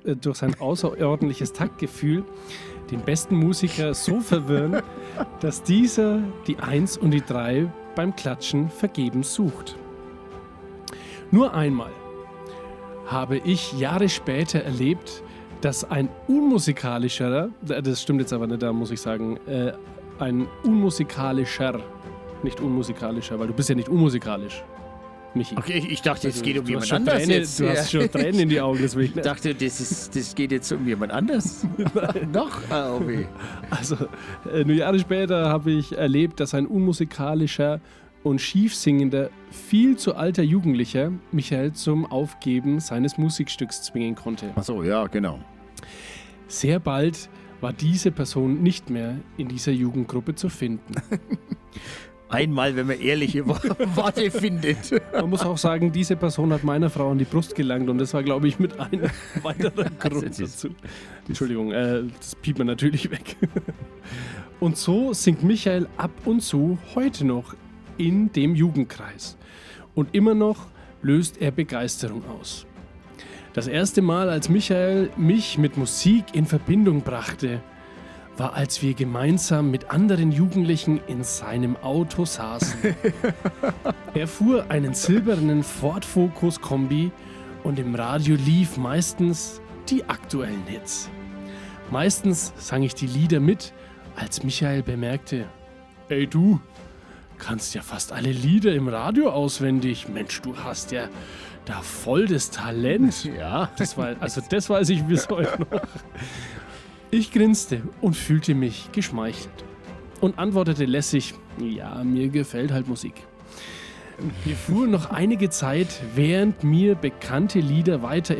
S9: Taktgefühl den besten Musiker so verwirren, dass dieser die 1 und die 3 beim Klatschen vergebens sucht. Nur einmal habe ich Jahre später erlebt, dass ein unmusikalischer, das stimmt jetzt aber nicht, da muss ich sagen, ein unmusikalischer, nicht unmusikalischer, weil du bist ja nicht unmusikalisch, Michi.
S8: Okay, ich dachte, es geht um
S9: Du hast
S8: jemand
S9: schon
S8: anders
S9: Tränen,
S8: jetzt.
S9: du hast schon Tränen in die Augen, deswegen.
S8: Ich dachte, das geht jetzt um jemand anders. Noch? Ah, okay.
S9: Also, nur Jahre später habe ich erlebt, dass ein unmusikalischer und schief singender, viel zu alter Jugendlicher Michael zum Aufgeben seines Musikstücks zwingen konnte.
S8: Ach so, ja, genau.
S9: Sehr bald war diese Person nicht mehr in dieser Jugendgruppe zu finden.
S8: Einmal, wenn man ehrliche Worte findet.
S9: Man muss auch sagen, diese Person hat meiner Frau an die Brust gelangt und das war, glaube ich, mit einem weiteren Grund dazu. Entschuldigung, das piept man natürlich weg. Und so singt Michael ab und zu heute noch in dem Jugendkreis. Und immer noch löst er Begeisterung aus. Das erste Mal, als Michael mich mit Musik in Verbindung brachte, war, als wir gemeinsam mit anderen Jugendlichen in seinem Auto saßen. Er fuhr einen silbernen Ford Focus Kombi und im Radio lief meistens die aktuellen Hits. Meistens sang ich die Lieder mit, als Michael bemerkte: Ey du, kannst ja fast alle Lieder im Radio auswendig. Mensch, du hast ja da voll das Talent.
S8: Ja.
S9: Das weiß ich bis heute noch. Ich grinste und fühlte mich geschmeichelt und antwortete lässig: Ja, mir gefällt halt Musik. Wir fuhren noch einige Zeit, während mir bekannte Lieder weiter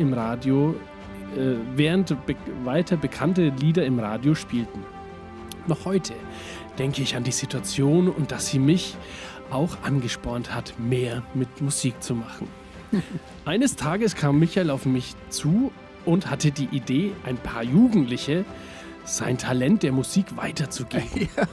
S9: bekannte Lieder im Radio spielten. Noch heute denke ich an die Situation und dass sie mich auch angespornt hat, mehr mit Musik zu machen. Eines Tages kam Michael auf mich zu und hatte die Idee, ein paar Jugendliche sein Talent der Musik weiterzugeben. Ja.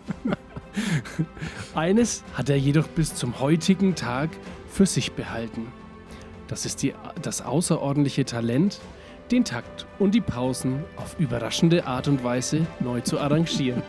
S9: Eines hat er jedoch bis zum heutigen Tag für sich behalten. Das ist das außerordentliche Talent, den Takt und die Pausen auf überraschende Art und Weise neu zu arrangieren.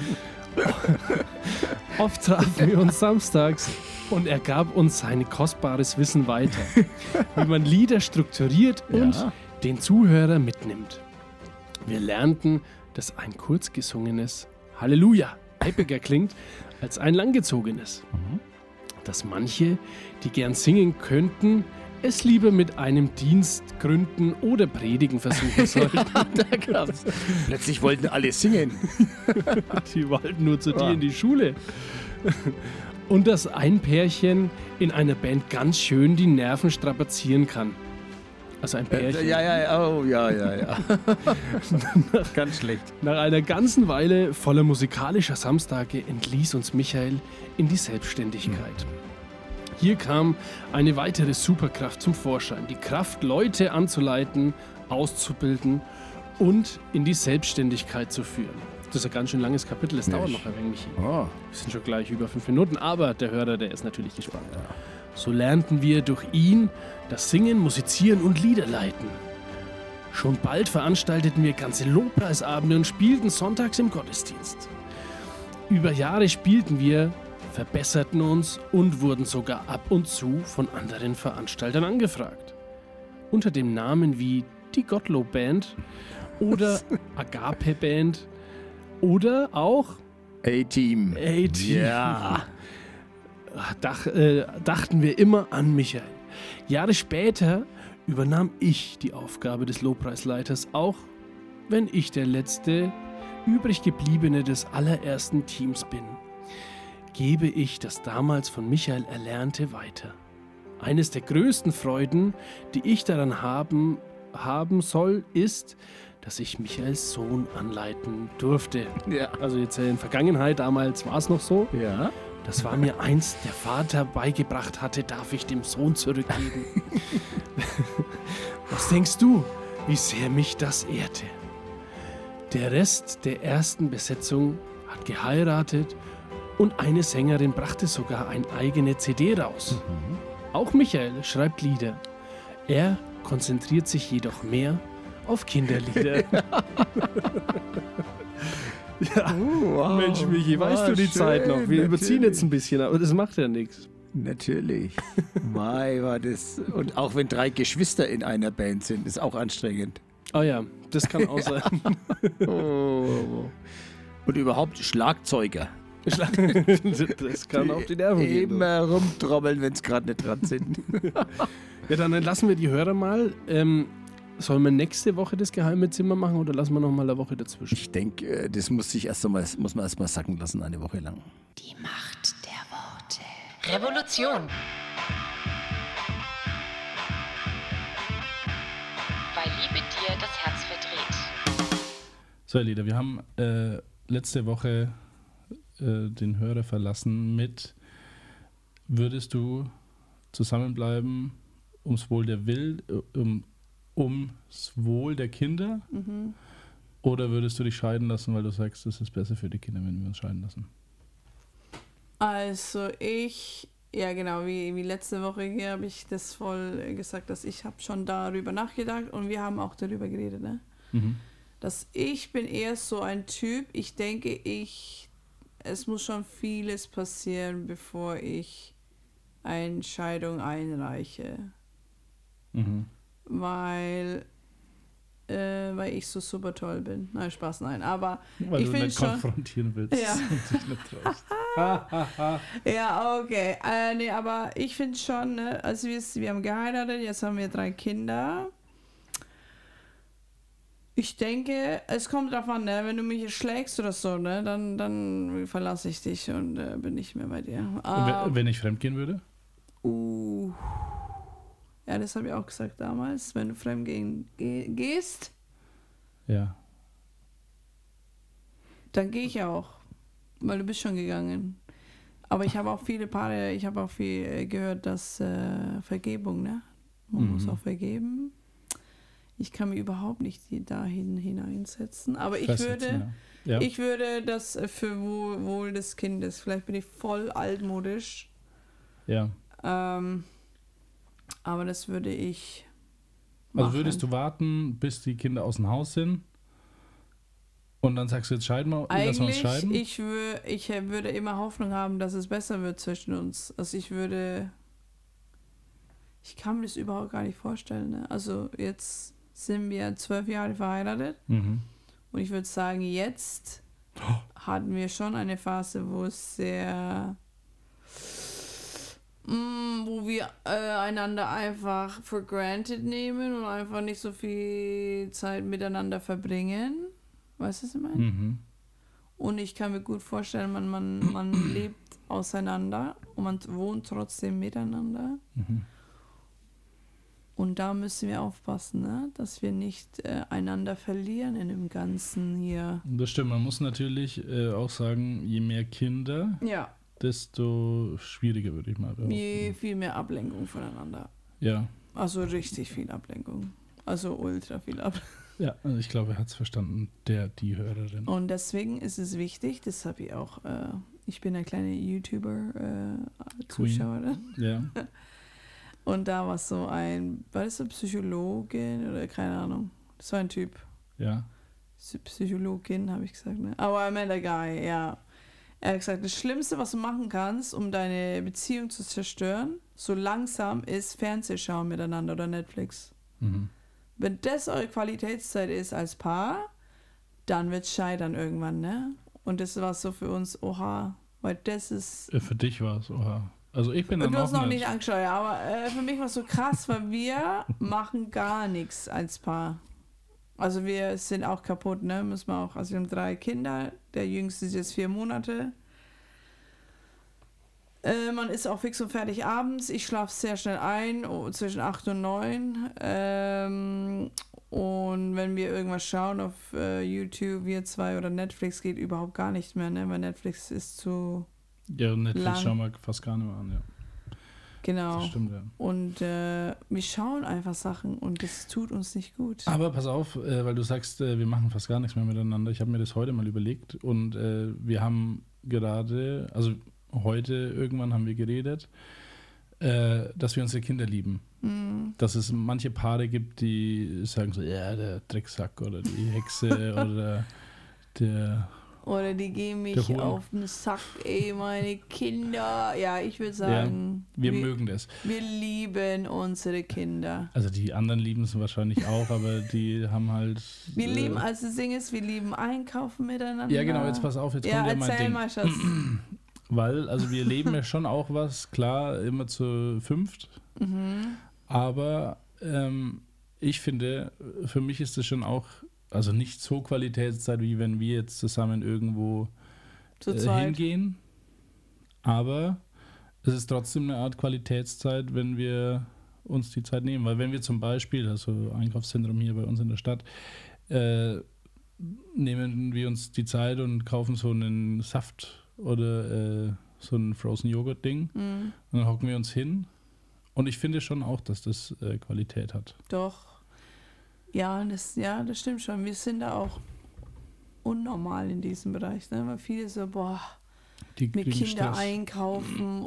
S9: Oft trafen wir uns samstags und er gab uns sein kostbares Wissen weiter, wie man Lieder strukturiert und den Zuhörer mitnimmt. Wir lernten, dass ein kurz gesungenes Halleluja peppiger klingt als ein langgezogenes. Dass manche, die gern singen könnten, es lieber mit einem Dienst gründen oder predigen versuchen sollten.
S8: Plötzlich wollten alle singen.
S9: Die wollten nur zu dir in die Schule. Und dass ein Pärchen in einer Band ganz schön die Nerven strapazieren kann. Also ein Pärchen.
S8: Ja. Ganz schlecht.
S9: Nach einer ganzen Weile voller musikalischer Samstage entließ uns Michael in die Selbstständigkeit. Hier kam eine weitere Superkraft zum Vorschein. Die Kraft, Leute anzuleiten, auszubilden und in die Selbstständigkeit zu führen. Das ist ein ganz schön langes Kapitel, es dauert noch ein wenig. Wir sind schon gleich über 5 Minuten, aber der Hörer, der ist natürlich gespannt. So lernten wir durch ihn das Singen, Musizieren und Liederleiten. Schon bald veranstalteten wir ganze Lobpreisabende und spielten sonntags im Gottesdienst. Über Jahre spielten wir, verbesserten uns und wurden sogar ab und zu von anderen Veranstaltern angefragt. Unter dem Namen wie die Gottlob Band oder Agape Band oder auch
S8: A-Team.
S9: Ja. Dachten wir immer an Michael. Jahre später übernahm ich die Aufgabe des Lobpreisleiters, auch wenn ich der letzte übrig gebliebene des allerersten Teams bin. Gebe ich das damals von Michael Erlernte weiter. Eines der größten Freuden, die ich daran haben, haben soll, ist, dass ich Michaels Sohn anleiten durfte.
S8: Ja.
S9: Also jetzt in Vergangenheit, damals war es noch so.
S8: Ja.
S9: Das war mir einst der Vater beigebracht hatte, darf ich dem Sohn zurückgeben. Was denkst du, wie sehr mich das ehrte? Der Rest der ersten Besetzung hat geheiratet und eine Sängerin brachte sogar eine eigene CD raus. Auch Michael schreibt Lieder. Er konzentriert sich jedoch mehr auf Kinderlieder. Ja,
S8: wow.
S9: Mensch, Michi, weißt du die
S8: schön,
S9: Zeit noch? Wir überziehen jetzt ein bisschen, aber das macht ja nichts.
S8: Natürlich. Mai war das. Und auch wenn 3 Geschwister in einer Band sind, ist auch anstrengend.
S9: Oh ja, das kann auch sein.
S8: Und überhaupt Schlagzeuger.
S9: Das kann auf die Nerven gehen.
S8: Immer rumtrommeln, wenn es gerade nicht dran sind.
S9: Ja, dann lassen wir die Hörer mal. Sollen wir nächste Woche das geheime Zimmer machen oder lassen wir noch mal eine Woche dazwischen?
S8: Ich denke, das muss man erst mal sacken lassen, eine Woche lang.
S2: Die Macht der Worte. Revolution. Weil Liebe dir das Herz verdreht.
S4: So, Lieder, wir haben letzte Woche den Hörer verlassen mit: Würdest du zusammenbleiben ums Wohl der ums Wohl der Kinder? Oder würdest du dich scheiden lassen, weil du sagst, es ist besser für die Kinder, wenn wir uns scheiden lassen?
S10: Also ja genau, wie letzte Woche hier habe ich das voll gesagt, dass ich habe schon darüber nachgedacht und wir haben auch darüber geredet, ne? Dass ich bin eher so ein Typ, ich denke, es muss schon vieles passieren, bevor ich eine Entscheidung einreiche. Weil ich so super toll bin. Nein, Spaß, nein. Aber
S4: weil
S10: ich
S4: du nicht
S10: schon
S4: konfrontieren willst
S10: ja.
S4: und dich nicht traust.
S10: Ja, okay. Nee, aber ich finde schon, ne, also wir haben geheiratet, jetzt haben wir 3 Kinder. Ich denke, es kommt drauf an, ne, wenn du mich schlägst oder so, ne, dann verlasse ich dich und bin nicht mehr bei dir.
S4: Und wenn ich fremdgehen würde?
S10: Ja, das habe ich auch gesagt damals. Wenn du fremdgehen gehst,
S4: ja,
S10: dann gehe ich auch. Weil du bist schon gegangen. Aber ich habe auch viel gehört, dass Vergebung, ne? Man muss auch vergeben. Ich kann mich überhaupt nicht dahin hineinsetzen. Aber ich würde das für Wohl des Kindes. Vielleicht bin ich voll altmodisch.
S4: Ja.
S10: Aber das würde ich machen.
S4: Also würdest du warten, bis die Kinder aus dem Haus sind und dann sagst du, jetzt scheiden wir, lassen wir uns scheiden?
S10: Ich würde immer Hoffnung haben, dass es besser wird zwischen uns. Also ich kann mir das überhaupt gar nicht vorstellen. Ne? Also jetzt sind wir 12 Jahre verheiratet und ich würde sagen, jetzt hatten wir schon eine Phase, wo es sehr... wo wir einander einfach for granted nehmen und einfach nicht so viel Zeit miteinander verbringen. Weißt du, was ich meine? Und ich kann mir gut vorstellen, man lebt auseinander und man wohnt trotzdem miteinander. Und da müssen wir aufpassen, ne? Dass wir nicht einander verlieren in dem Ganzen hier.
S4: Das stimmt, man muss natürlich auch sagen, je mehr Kinder...
S10: Ja.
S4: Desto schwieriger, würde ich mal behaupten.
S10: Viel mehr Ablenkung voneinander.
S4: Ja.
S10: Also richtig viel Ablenkung. Also ultra viel Ablenkung.
S4: Ja, also ich glaube, er hat es verstanden, die Hörerin.
S10: Und deswegen ist es wichtig, das habe ich auch, ich bin eine kleine YouTuber-Zuschauerin.
S4: Ja.
S10: Und da war so war das eine Psychologin oder keine Ahnung. Das war ein Typ.
S4: Ja.
S10: Psychologin, habe ich gesagt, ne? Aber I met a guy, ja. Er hat gesagt, das Schlimmste, was du machen kannst, um deine Beziehung zu zerstören, so langsam ist Fernsehschauen miteinander oder Netflix. Wenn das eure Qualitätszeit ist als Paar, dann wird es scheitern irgendwann, ne? Und das war so für uns, oha, weil das ist...
S4: Für dich war es, oha. Also ich bin dann
S10: du hast
S4: auch
S10: noch nicht angeschaut, aber für mich war es so krass, weil wir machen gar nichts als Paar. Also wir sind auch kaputt, ne? Müssen wir auch. Also wir haben 3 Kinder. Der Jüngste ist jetzt 4 Monate. Man ist auch fix und fertig abends. Ich schlafe sehr schnell ein, zwischen 8 und 9. Und wenn wir irgendwas schauen auf YouTube, wir zwei oder Netflix, geht überhaupt gar nicht mehr, ne? Weil Netflix ist zu
S4: Ja, Netflix
S10: lang.
S4: schauen wir fast gar nicht mehr an, ja.
S10: Genau.
S4: Das stimmt, ja.
S10: Und wir schauen einfach Sachen und das tut uns nicht gut.
S4: Aber pass auf, weil du sagst, wir machen fast gar nichts mehr miteinander. Ich habe mir das heute mal überlegt und wir haben gerade, also heute irgendwann haben wir geredet, dass wir unsere Kinder lieben. Dass es manche Paare gibt, die sagen so, ja, der Drecksack oder die Hexe oder der...
S10: Oder die gehen mich
S4: der Hund.
S10: auf den Sack, ey, meine Kinder. Ja, ich würde sagen,
S4: wir mögen das.
S10: wir lieben unsere Kinder.
S4: Also die anderen lieben es wahrscheinlich auch, aber die haben halt...
S10: Wir lieben, also das Ding ist, wir lieben Einkaufen miteinander.
S4: Ja, genau, jetzt pass auf, jetzt
S10: ja,
S4: kommt ja mein
S10: erzähl
S4: Ding.
S10: mal, Schatz.
S4: Weil, also wir leben ja schon auch was, klar, immer zu fünft. Aber ich finde, für mich ist das schon auch, also nicht so Qualitätszeit, wie wenn wir jetzt zusammen irgendwo hingehen. Aber es ist trotzdem eine Art Qualitätszeit, wenn wir uns die Zeit nehmen. Weil wenn wir zum Beispiel, also Einkaufszentrum hier bei uns in der Stadt, nehmen wir uns die Zeit und kaufen so einen Saft oder so ein Frozen Joghurt Ding und dann hocken wir uns hin und ich finde schon auch, dass das Qualität hat.
S10: Doch. Ja, das stimmt schon. Wir sind da auch unnormal in diesem Bereich, ne? Weil viele so,
S4: Die
S10: mit
S4: kriegen
S10: Kinder
S4: Stress.
S10: einkaufen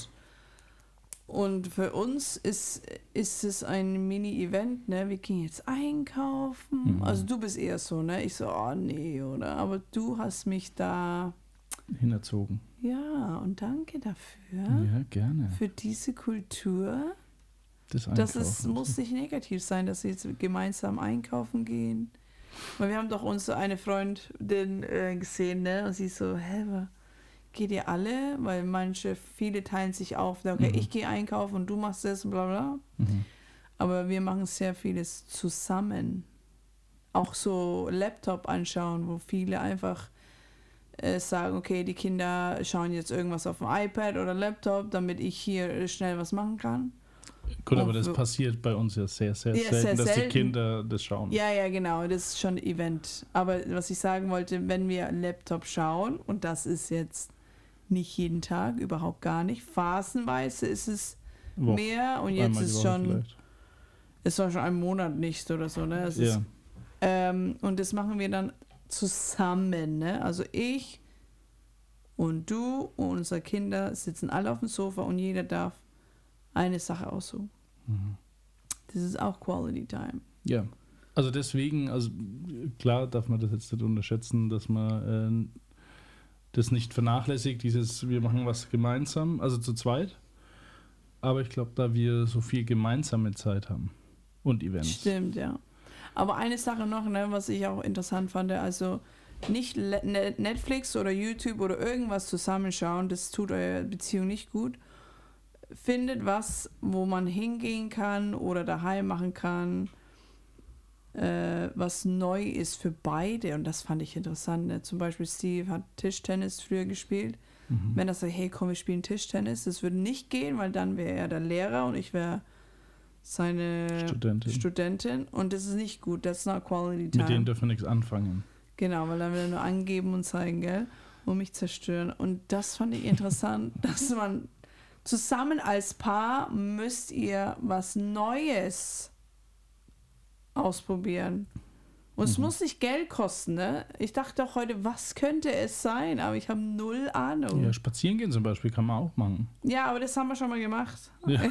S10: und für uns ist es ein Mini-Event, ne? Wir gehen jetzt einkaufen. Also du bist eher so, ne? Ich so, oh nee, oder? Aber du hast mich da
S4: Hinerzogen.
S10: ja, und danke dafür.
S4: Ja, gerne.
S10: Für diese Kultur.
S4: Das
S10: Muss nicht negativ sein, dass wir jetzt gemeinsam einkaufen gehen. Weil wir haben doch unsere eine Freundin gesehen, ne? Und sie so, geht ihr alle? Weil viele teilen sich auf. Okay, ich gehe einkaufen und du machst das und bla bla. Aber wir machen sehr vieles zusammen. Auch so Laptop anschauen, wo viele einfach sagen, okay, die Kinder schauen jetzt irgendwas auf dem iPad oder Laptop, damit ich hier schnell was machen kann.
S4: Gut, aber das passiert bei uns ja sehr, sehr selten, dass die Kinder das schauen.
S10: Ja, genau, das ist schon ein Event. Aber was ich sagen wollte, wenn wir einen Laptop schauen, und das ist jetzt nicht jeden Tag, überhaupt gar nicht, phasenweise ist es mehr und jetzt ist es war schon einen Monat nicht oder so, ne? Es ist, und das machen wir dann zusammen, ne? Also ich und du und unsere Kinder sitzen alle auf dem Sofa und jeder darf eine Sache aussuchen. Das ist auch Quality Time.
S4: Ja, also deswegen, also klar darf man das jetzt nicht unterschätzen, dass man das nicht vernachlässigt, wir machen was gemeinsam, also zu zweit. Aber ich glaube, da wir so viel gemeinsame Zeit haben und Events.
S10: Stimmt, ja. Aber eine Sache noch, ne, was ich auch interessant fand, also nicht Netflix oder YouTube oder irgendwas zusammenschauen, das tut eure Beziehung nicht gut. Findet was, wo man hingehen kann oder daheim machen kann, was neu ist für beide. Und das fand ich interessant. Ne? Zum Beispiel Steve hat Tischtennis früher gespielt. Wenn er sagt, hey, komm, wir spielen Tischtennis, das würde nicht gehen, weil dann wäre er der Lehrer und ich wäre seine Studentin. Und das ist nicht gut. That's not quality time.
S4: Mit denen dürfen wir nichts anfangen.
S10: Genau, weil dann will er nur angeben und zeigen, gell? Und mich zerstören. Und das fand ich interessant, dass man zusammen als Paar müsst ihr was Neues ausprobieren. Und es muss nicht Geld kosten, ne? Ich dachte auch heute, was könnte es sein? Aber ich habe null Ahnung.
S4: Ja, spazieren gehen zum Beispiel kann man auch machen.
S10: Ja, aber das haben wir schon mal gemacht.
S4: Ja,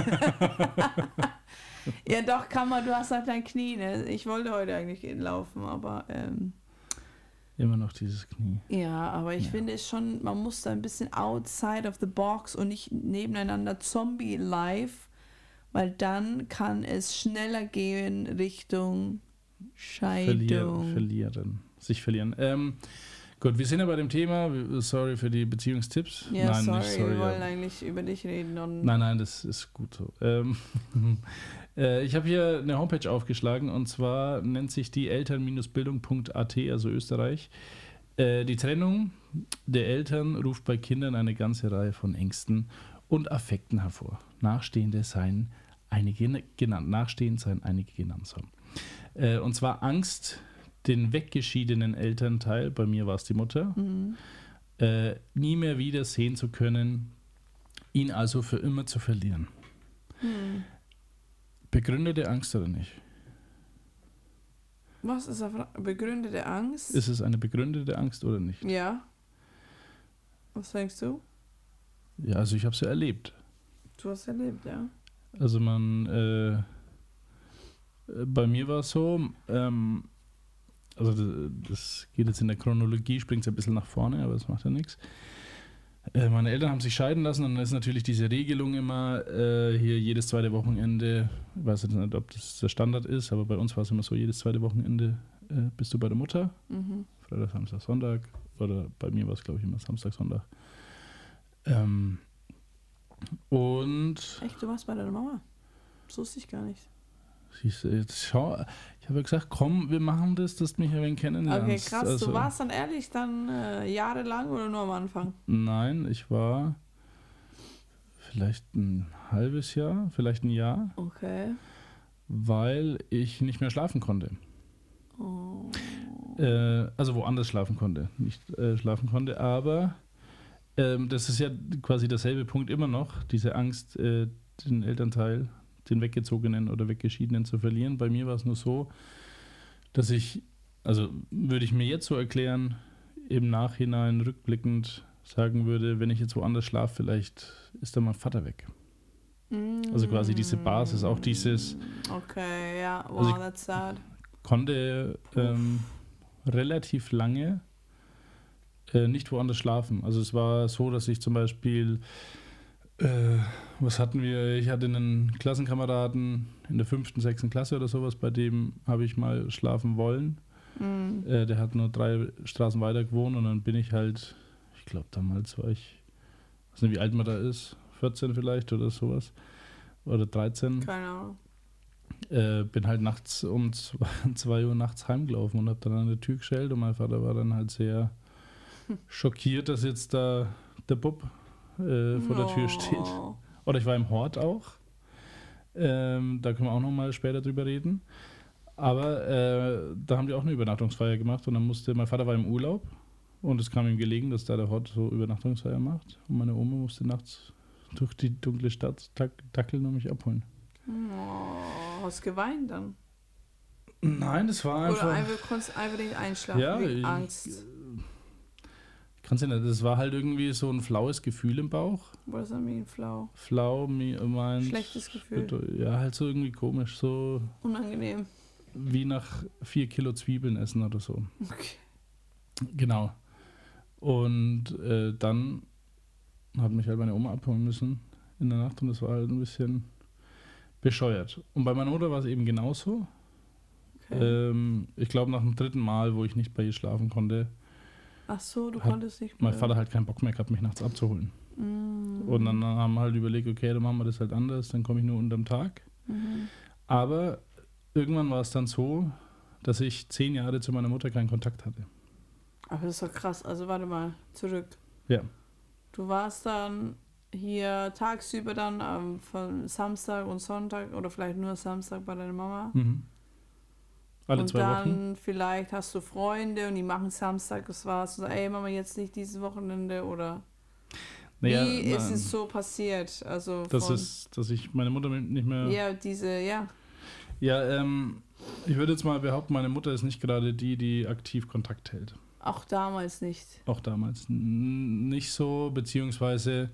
S10: ja doch, kann man. Du hast halt dein Knie, ne? Ich wollte heute eigentlich laufen, aber
S4: immer noch dieses Knie.
S10: ja, aber ich finde es schon, man muss da ein bisschen outside of the box und nicht nebeneinander Zombie-Life, weil dann kann es schneller gehen Richtung Scheidung.
S4: Sich verlieren. Gut, wir sind ja bei dem Thema, sorry für die Beziehungstipps.
S10: Ja,
S4: Nein,
S10: sorry,
S4: nicht sorry.
S10: wir wollen eigentlich über dich reden. Und
S4: Nein, das ist gut so. Ich habe hier eine Homepage aufgeschlagen und zwar nennt sich die eltern-bildung.at, also Österreich.
S6: Die Trennung der Eltern ruft bei Kindern eine ganze Reihe von Ängsten und Affekten hervor. Nachstehend seien einige genannt haben. Und zwar Angst, den weggeschiedenen Elternteil, bei mir war es die Mutter, nie mehr wieder sehen zu können, ihn also für immer zu verlieren. Begründete Angst oder nicht?
S10: Was ist eine begründete Angst?
S6: Ist es eine begründete Angst oder nicht?
S10: Ja. Was denkst du?
S6: Ja, also ich habe es ja erlebt.
S10: Du hast erlebt, ja.
S6: Also bei mir war es so, also das geht jetzt in der Chronologie, springt es ein bisschen nach vorne, aber das macht ja nichts. Meine Eltern haben sich scheiden lassen und dann ist natürlich diese Regelung immer hier jedes zweite Wochenende, ich weiß jetzt nicht, ob das der Standard ist, aber bei uns war es immer so, jedes zweite Wochenende bist du bei der Mutter, Freitag, Samstag, Sonntag, oder bei mir war es glaube ich immer Samstag, Sonntag. Und
S10: echt, du warst bei deiner Mama? Das wusste ich gar nicht.
S6: Schau, ich habe ja gesagt, komm, wir machen das, dass du mich ein wenig kennenlernst.
S10: Okay, krass.
S6: Also,
S10: du warst dann ehrlich dann jahrelang oder nur am Anfang?
S6: Nein, ich war vielleicht ein halbes Jahr, vielleicht ein Jahr.
S10: Okay.
S6: Weil ich nicht mehr schlafen konnte.
S10: Oh.
S6: Also woanders schlafen konnte. Nicht schlafen konnte, aber das ist ja quasi derselbe Punkt immer noch, diese Angst, den Elternteil, den Weggezogenen oder Weggeschiedenen zu verlieren. Bei mir war es nur so, dass also würde ich mir jetzt so erklären, im Nachhinein rückblickend sagen würde, wenn ich jetzt woanders schlafe, vielleicht ist da mein Vater weg. Also quasi diese Basis, auch dieses...
S10: Okay, ja, wow,
S6: also
S10: that's sad.
S6: Konnte relativ lange nicht woanders schlafen. Also es war so, dass ich zum Beispiel, was hatten wir? Ich hatte einen Klassenkameraden in der 5., 6. Klasse oder sowas, bei dem habe ich mal schlafen wollen. Der hat nur 3 Straßen weiter gewohnt und dann bin ich halt, ich glaube damals war ich, weiß nicht wie alt man da ist, 14 vielleicht oder sowas. Oder 13.
S10: Keine Ahnung.
S6: Bin halt nachts um 2 Uhr nachts heimgelaufen und habe dann an der Tür gestellt und mein Vater war dann halt sehr schockiert, dass jetzt da der Bub vor der Tür steht. Oder ich war im Hort auch. Da können wir auch nochmal später drüber reden. Aber da haben die auch eine Übernachtungsfeier gemacht und dann mein Vater war im Urlaub und es kam ihm gelegen, dass da der Hort so Übernachtungsfeier macht und meine Oma musste nachts durch die dunkle Stadt dackeln und mich abholen.
S10: Hast du geweint dann?
S6: Nein, das war einfach...
S10: Oder konntest einfach nicht einschlafen wegen Angst?
S6: Kannst du nicht, das war halt irgendwie so ein flaues Gefühl im Bauch.
S10: Was does that mean, flau?
S6: Flau meint...
S10: Schlechtes Gefühl.
S6: Ja, halt so irgendwie komisch, so...
S10: Unangenehm.
S6: Wie nach 4 Kilo Zwiebeln essen oder so.
S10: Okay.
S6: Genau. Und dann hat mich halt meine Oma abholen müssen in der Nacht und das war halt ein bisschen bescheuert. Und bei meiner Mutter war es eben genauso. Okay. Ich glaube nach dem 3. Mal, wo ich nicht bei ihr schlafen konnte,
S10: ach so, du konntest nicht
S6: mehr. Mein Vater halt keinen Bock mehr gehabt, mich nachts abzuholen. Und dann haben wir halt überlegt, okay, dann machen wir das halt anders, dann komme ich nur unterm Tag. Aber irgendwann war es dann so, dass ich 10 Jahre zu meiner Mutter keinen Kontakt hatte.
S10: Aber das ist doch krass. Also warte mal, zurück.
S6: Ja.
S10: Du warst dann hier tagsüber dann von Samstag und Sonntag oder vielleicht nur Samstag bei deiner Mama.
S6: Alle 2 Wochen.
S10: Und dann vielleicht hast du Freunde und die machen Samstag, das war's. So, ey Mama, jetzt nicht dieses Wochenende oder... Wie ist es so passiert? Also
S6: dass ich meine Mutter nicht mehr...
S10: Ja,
S6: Ja, ich würde jetzt mal behaupten, meine Mutter ist nicht gerade die aktiv Kontakt hält.
S10: Auch damals nicht?
S6: Auch damals nicht so, beziehungsweise,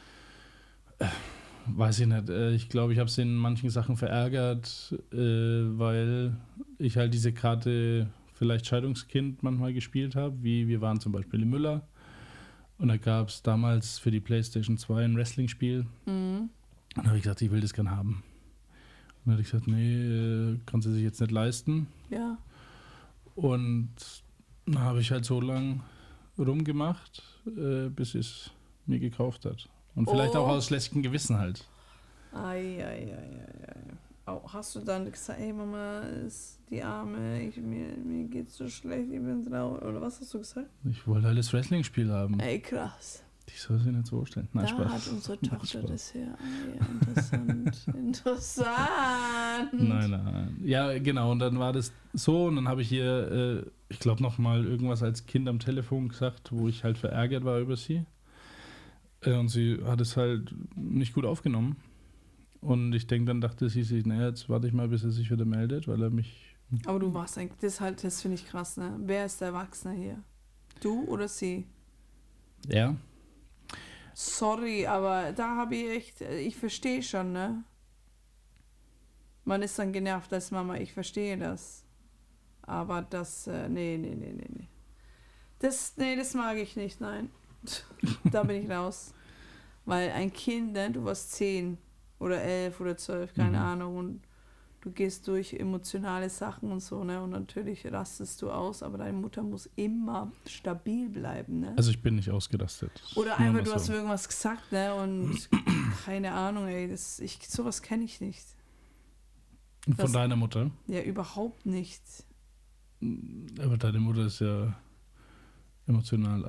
S6: weiß ich nicht, ich glaube, ich habe sie in manchen Sachen verärgert, weil ich halt diese Karte vielleicht Scheidungskind manchmal gespielt habe, wie wir waren zum Beispiel in Müller und da gab es damals für die PlayStation 2 ein Wrestling-Spiel und da habe ich gesagt, ich will das gern haben. Und dann habe ich gesagt, nee, kann sie sich jetzt nicht leisten.
S10: Ja.
S6: Und dann habe ich halt so lang rumgemacht, bis sie es mir gekauft hat. Und vielleicht auch aus schlechtem Gewissen halt.
S10: hast du dann gesagt, ey Mama, ist die Arme, mir geht's so schlecht, ich bin traurig, oder was hast du gesagt?
S6: Ich wollte halt das Wrestling-Spiel haben.
S10: Ey, krass.
S6: Ich soll sie nicht so stellen. Nein,
S10: Da
S6: Spaß.
S10: hat unsere Tochter das her. Ja, interessant.
S6: Nein. Ja, genau. Und dann war das so. Und dann habe ich ihr, ich glaube, noch mal irgendwas als Kind am Telefon gesagt, wo ich halt verärgert war über sie. Und sie hat es halt nicht gut aufgenommen. Und ich denke, dann dachte sie sich, naja, jetzt warte ich mal, bis er sich wieder meldet, weil er mich...
S10: Aber du warst eigentlich, das finde ich krass, ne? Wer ist der Erwachsene hier? Du oder sie?
S6: Ja.
S10: Sorry, aber da habe ich echt, ich verstehe schon, ne? Man ist dann genervt als Mama, ich verstehe das. Aber das, nee. Das mag ich nicht, nein. Da bin ich raus. Weil ein Kind, ne, du warst 10 oder 11 oder 12, keine Ahnung, und du gehst durch emotionale Sachen und so, ne, und natürlich rastest du aus, aber deine Mutter muss immer stabil bleiben, ne.
S6: Also ich bin nicht ausgerastet.
S10: Oder einfach, du hast irgendwas gesagt, ne, und keine Ahnung, ey, sowas kenne ich nicht.
S6: Von deiner Mutter?
S10: Ja, überhaupt nicht.
S6: Aber deine Mutter ist ja emotional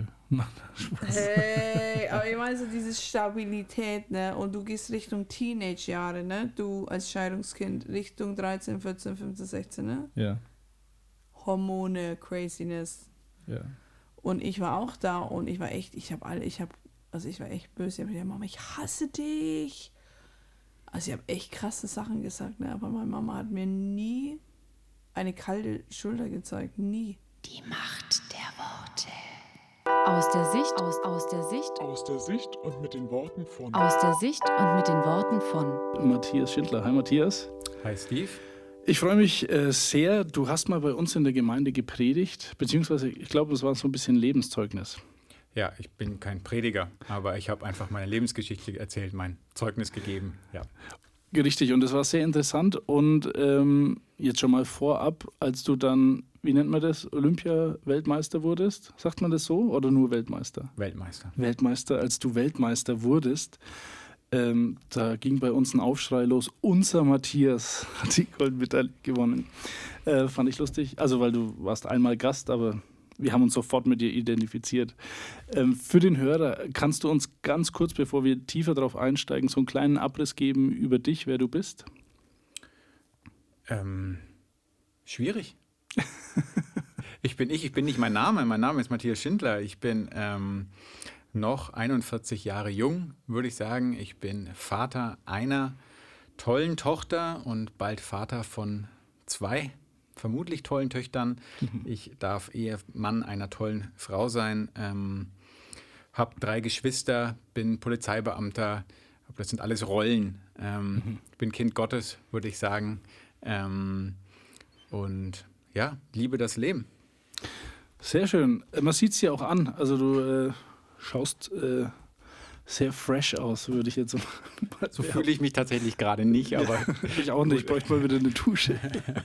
S10: Hey, aber ich meine so diese Stabilität, ne? Und du gehst Richtung Teenage-Jahre, ne? Du als Scheidungskind, Richtung 13, 14, 15, 16, ne?
S6: Ja.
S10: Hormone, Craziness.
S6: Ja.
S10: Und ich war auch da und ich war echt böse. Ich habe gesagt, Mama, ich hasse dich. Also ich habe echt krasse Sachen gesagt, ne? Aber meine Mama hat mir nie eine kalte Schulter gezeigt, nie.
S2: Die Macht der Worte. Aus der Sicht
S11: und mit den Worten von.
S2: Aus der Sicht und mit den Worten von
S4: Matthias Schindler. Hi Matthias.
S1: Hi Steve.
S4: Ich freue mich sehr. Du hast mal bei uns in der Gemeinde gepredigt, beziehungsweise ich glaube, das war so ein bisschen Lebenszeugnis.
S1: Ja, ich bin kein Prediger, aber ich habe einfach meine Lebensgeschichte erzählt, mein Zeugnis gegeben. Ja.
S4: Richtig, und das war sehr interessant. Und jetzt schon mal vorab, als du dann, wie nennt man das, Olympia-Weltmeister wurdest, sagt man das so, oder nur Weltmeister? Weltmeister, als du Weltmeister wurdest, da ging bei uns ein Aufschrei los, unser Matthias hat die Goldmedaille gewonnen. Fand ich lustig, also weil du warst einmal Gast, aber wir haben uns sofort mit dir identifiziert. Für den Hörer, kannst du uns ganz kurz, bevor wir tiefer darauf einsteigen, so einen kleinen Abriss geben über dich, wer du bist?
S1: Schwierig. Ich bin nicht mein Name. Mein Name ist Matthias Schindler. Ich bin noch 41 Jahre jung, würde ich sagen. Ich bin Vater einer tollen Tochter und bald Vater von 2 vermutlich tollen Töchtern. Ich darf Ehemann einer tollen Frau sein, habe 3 Geschwister, bin Polizeibeamter, das sind alles Rollen. Ich bin Kind Gottes, würde ich sagen. Und ja, liebe das Leben.
S4: Sehr schön. Man sieht es dir auch an. Also du schaust sehr fresh aus, würde ich jetzt mal.
S1: So fühle ich mich tatsächlich gerade nicht, aber.
S4: Ich auch nicht, ich bräuchte mal wieder eine Dusche.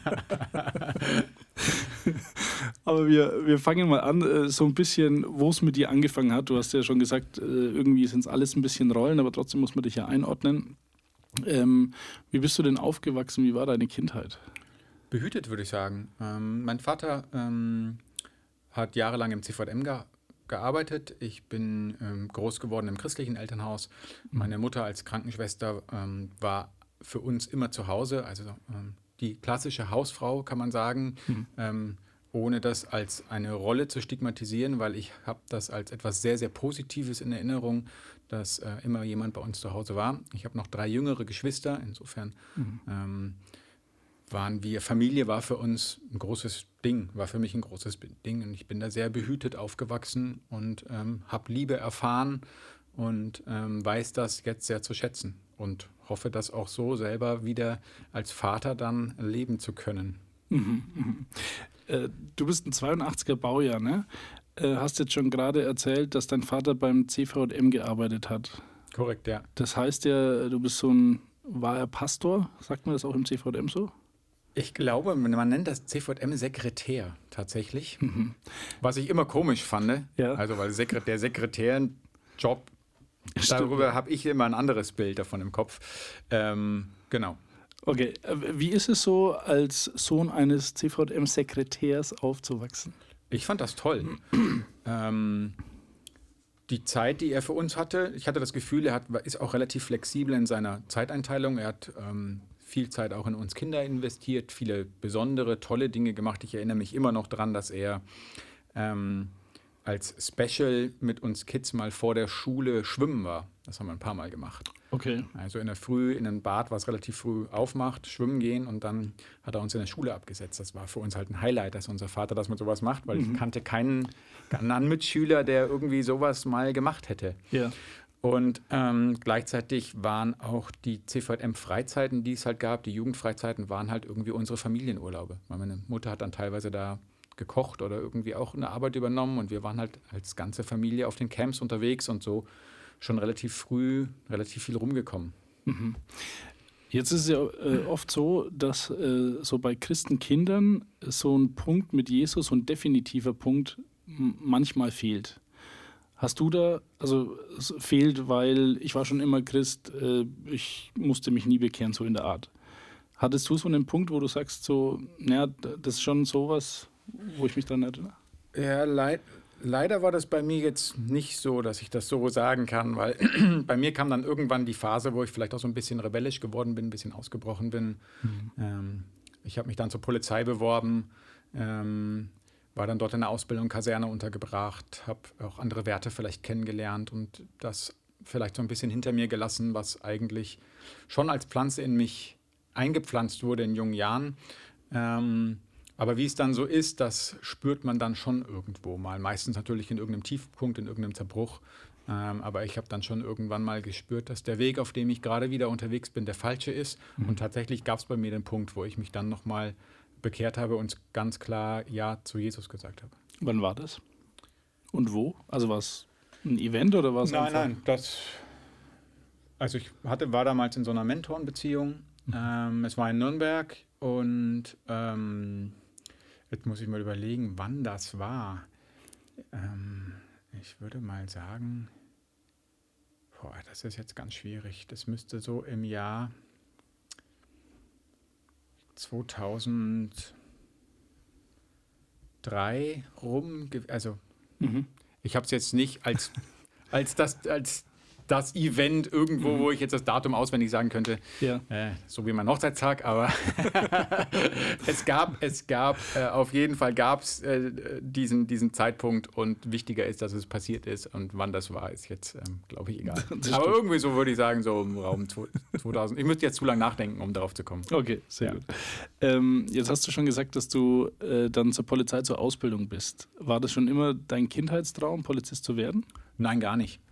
S4: Aber wir fangen mal an, so ein bisschen, wo es mit dir angefangen hat. Du hast ja schon gesagt, irgendwie sind es alles ein bisschen Rollen, aber trotzdem muss man dich ja einordnen. Wie bist du denn aufgewachsen? Wie war deine Kindheit?
S1: Behütet, würde ich sagen. Mein Vater hat jahrelang im CVM gearbeitet. Ich bin groß geworden im christlichen Elternhaus. Meine Mutter als Krankenschwester war für uns immer zu Hause, also die klassische Hausfrau, kann man sagen, ohne das als eine Rolle zu stigmatisieren, weil ich habe das als etwas sehr, sehr Positives in Erinnerung, dass immer jemand bei uns zu Hause war. Ich habe noch 3 jüngere Geschwister, insofern Familie war für uns ein großes Ding, war für mich ein großes Ding und ich bin da sehr behütet aufgewachsen und habe Liebe erfahren und weiß das jetzt sehr zu schätzen und hoffe, das auch so selber wieder als Vater dann leben zu können.
S4: Du bist ein 82er Baujahr, ne? Hast jetzt schon gerade erzählt, dass dein Vater beim CVM gearbeitet hat.
S1: Korrekt, ja.
S4: Das heißt ja, du bist war er Pastor? Sagt man das auch im CVM so?
S1: Ich glaube, man nennt das CVM-Sekretär tatsächlich, was ich immer komisch fand. Ja. Also weil der Sekretärenjob, darüber habe ich immer ein anderes Bild davon im Kopf. Genau.
S4: Okay, wie ist es so, als Sohn eines CVM-Sekretärs aufzuwachsen?
S1: Ich fand das toll. Die Zeit, die er für uns hatte, ich hatte das Gefühl, ist auch relativ flexibel in seiner Zeiteinteilung. Er hat viel Zeit auch in uns Kinder investiert, viele besondere, tolle Dinge gemacht. Ich erinnere mich immer noch daran, dass er als Special mit uns Kids mal vor der Schule schwimmen war. Das haben wir ein paar Mal gemacht.
S4: Okay.
S1: Also in der Früh in ein Bad, was relativ früh aufmacht, schwimmen gehen und dann hat er uns in der Schule abgesetzt. Das war für uns halt ein Highlight, dass unser Vater das mit sowas macht, weil ich kannte keinen anderen Mitschüler, der irgendwie sowas mal gemacht hätte.
S4: Ja.
S1: Und gleichzeitig waren auch die CVM-Freizeiten, die es halt gab, die Jugendfreizeiten, waren halt irgendwie unsere Familienurlaube. Weil meine Mutter hat dann teilweise da gekocht oder irgendwie auch eine Arbeit übernommen und wir waren halt als ganze Familie auf den Camps unterwegs und so schon relativ früh relativ viel rumgekommen.
S4: Mhm. Jetzt ist es ja oft so, dass so bei Christenkindern so ein Punkt mit Jesus, so ein definitiver Punkt manchmal fehlt. Hast du da, also es fehlt, weil ich war schon immer Christ, ich musste mich nie bekehren, so in der Art. Hattest du so einen Punkt, wo du sagst, so, naja, das ist schon sowas, wo ich mich dran erinnere?
S1: Ja, leider war das bei mir jetzt nicht so, dass ich das so sagen kann, weil bei mir kam dann irgendwann die Phase, wo ich vielleicht auch so ein bisschen rebellisch geworden bin, ein bisschen ausgebrochen bin. Ich habe mich dann zur Polizei beworben, war dann dort in der Ausbildung Kaserne untergebracht, habe auch andere Werte vielleicht kennengelernt und das vielleicht so ein bisschen hinter mir gelassen, was eigentlich schon als Pflanze in mich eingepflanzt wurde in jungen Jahren. Aber wie es dann so ist, das spürt man dann schon irgendwo mal. Meistens natürlich in irgendeinem Tiefpunkt, in irgendeinem Zerbruch. Aber ich habe dann schon irgendwann mal gespürt, dass der Weg, auf dem ich gerade wieder unterwegs bin, der falsche ist. Und tatsächlich gab es bei mir den Punkt, wo ich mich dann nochmal bekehrt habe und ganz klar Ja zu Jesus gesagt habe.
S4: Wann war das? Und wo? Also war es ein Event oder war es
S1: Nein, also ich war damals in so einer Mentorenbeziehung. Es war in Nürnberg und jetzt muss ich mal überlegen, wann das war. Ich würde mal sagen, das ist jetzt ganz schwierig. Das müsste so im Jahr 2003 rum, also ich habe es jetzt nicht als das Event irgendwo, wo ich jetzt das Datum auswendig sagen könnte, so wie mein Hochzeitstag, aber es gab auf jeden Fall diesen Zeitpunkt und wichtiger ist, dass es passiert ist und wann das war, ist jetzt, glaube ich, egal. Aber irgendwie so würde ich sagen, so im Raum 2000. Ich müsste jetzt zu lange nachdenken, um darauf zu kommen.
S4: Okay, sehr gut. Jetzt hast du schon gesagt, dass du dann zur Polizei, zur Ausbildung bist. War das schon immer dein Kindheitstraum, Polizist zu werden?
S1: Nein, gar nicht.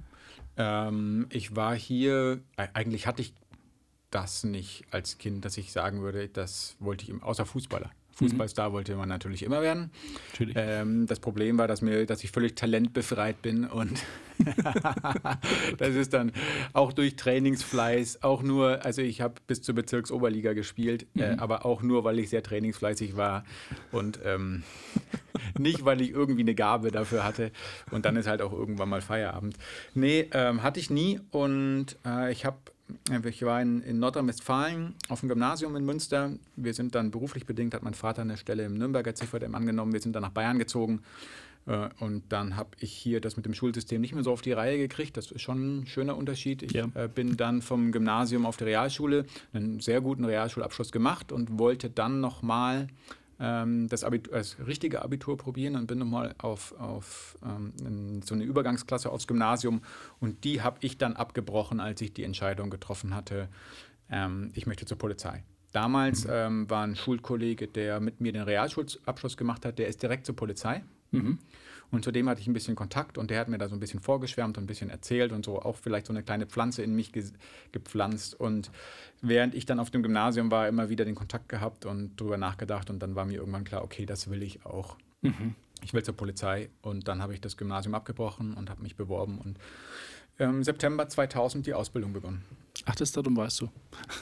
S1: Ich war hier, eigentlich hatte ich das nicht als Kind, dass ich sagen würde, das wollte ich, außer Fußballer. Fußballstar wollte man natürlich immer werden.
S4: Natürlich.
S1: Das Problem war, dass ich völlig talentbefreit bin und das ist dann auch durch Trainingsfleiß, auch nur, also ich habe bis zur Bezirksoberliga gespielt, aber auch nur, weil ich sehr trainingsfleißig war und nicht, weil ich irgendwie eine Gabe dafür hatte und dann ist halt auch irgendwann mal Feierabend. Nee, hatte ich nie und ich war in Nordrhein-Westfalen auf dem Gymnasium in Münster. Wir sind dann beruflich bedingt, hat mein Vater eine Stelle im Nürnberger CVM angenommen. Wir sind dann nach Bayern gezogen und dann habe ich hier das mit dem Schulsystem nicht mehr so auf die Reihe gekriegt. Das ist schon ein schöner Unterschied. Ich bin dann vom Gymnasium auf die Realschule, einen sehr guten Realschulabschluss gemacht und wollte dann nochmal das richtige Abitur probieren und bin nochmal auf so eine Übergangsklasse aufs Gymnasium und die habe ich dann abgebrochen, als ich die Entscheidung getroffen hatte, ich möchte zur Polizei. Damals war ein Schulkollege, der mit mir den Realschulabschluss gemacht hat, der ist direkt zur Polizei. Und zu dem hatte ich ein bisschen Kontakt und der hat mir da so ein bisschen vorgeschwärmt und ein bisschen erzählt und so auch vielleicht so eine kleine Pflanze in mich gepflanzt. Und während ich dann auf dem Gymnasium war, immer wieder den Kontakt gehabt und drüber nachgedacht und dann war mir irgendwann klar, okay, das will ich auch. Ich will zur Polizei und dann habe ich das Gymnasium abgebrochen und habe mich beworben und im September 2000 die Ausbildung begonnen.
S4: Ach, das Datum weißt du.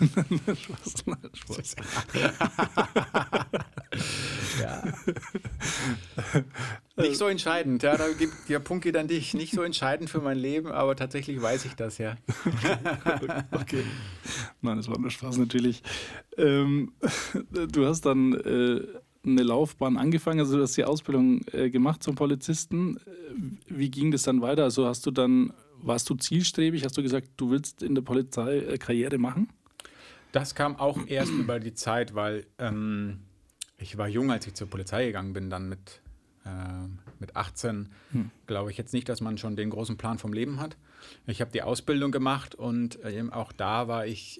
S4: Spaß.
S1: Ja. Nicht so entscheidend, ja, da gibt der Punkt geht an dich. Nicht so entscheidend für mein Leben, aber tatsächlich weiß ich das, ja.
S4: Okay. Nein, das war nur Spaß natürlich. Du hast dann eine Laufbahn angefangen, also du hast die Ausbildung gemacht zum Polizisten. Wie ging das dann weiter? Also warst du zielstrebig? Hast du gesagt, du willst in der Polizei Karriere machen?
S1: Das kam auch erst über die Zeit, weil ich war jung, als ich zur Polizei gegangen bin, dann mit 18. Glaube ich jetzt nicht, dass man schon den großen Plan vom Leben hat. Ich habe die Ausbildung gemacht und auch da war ich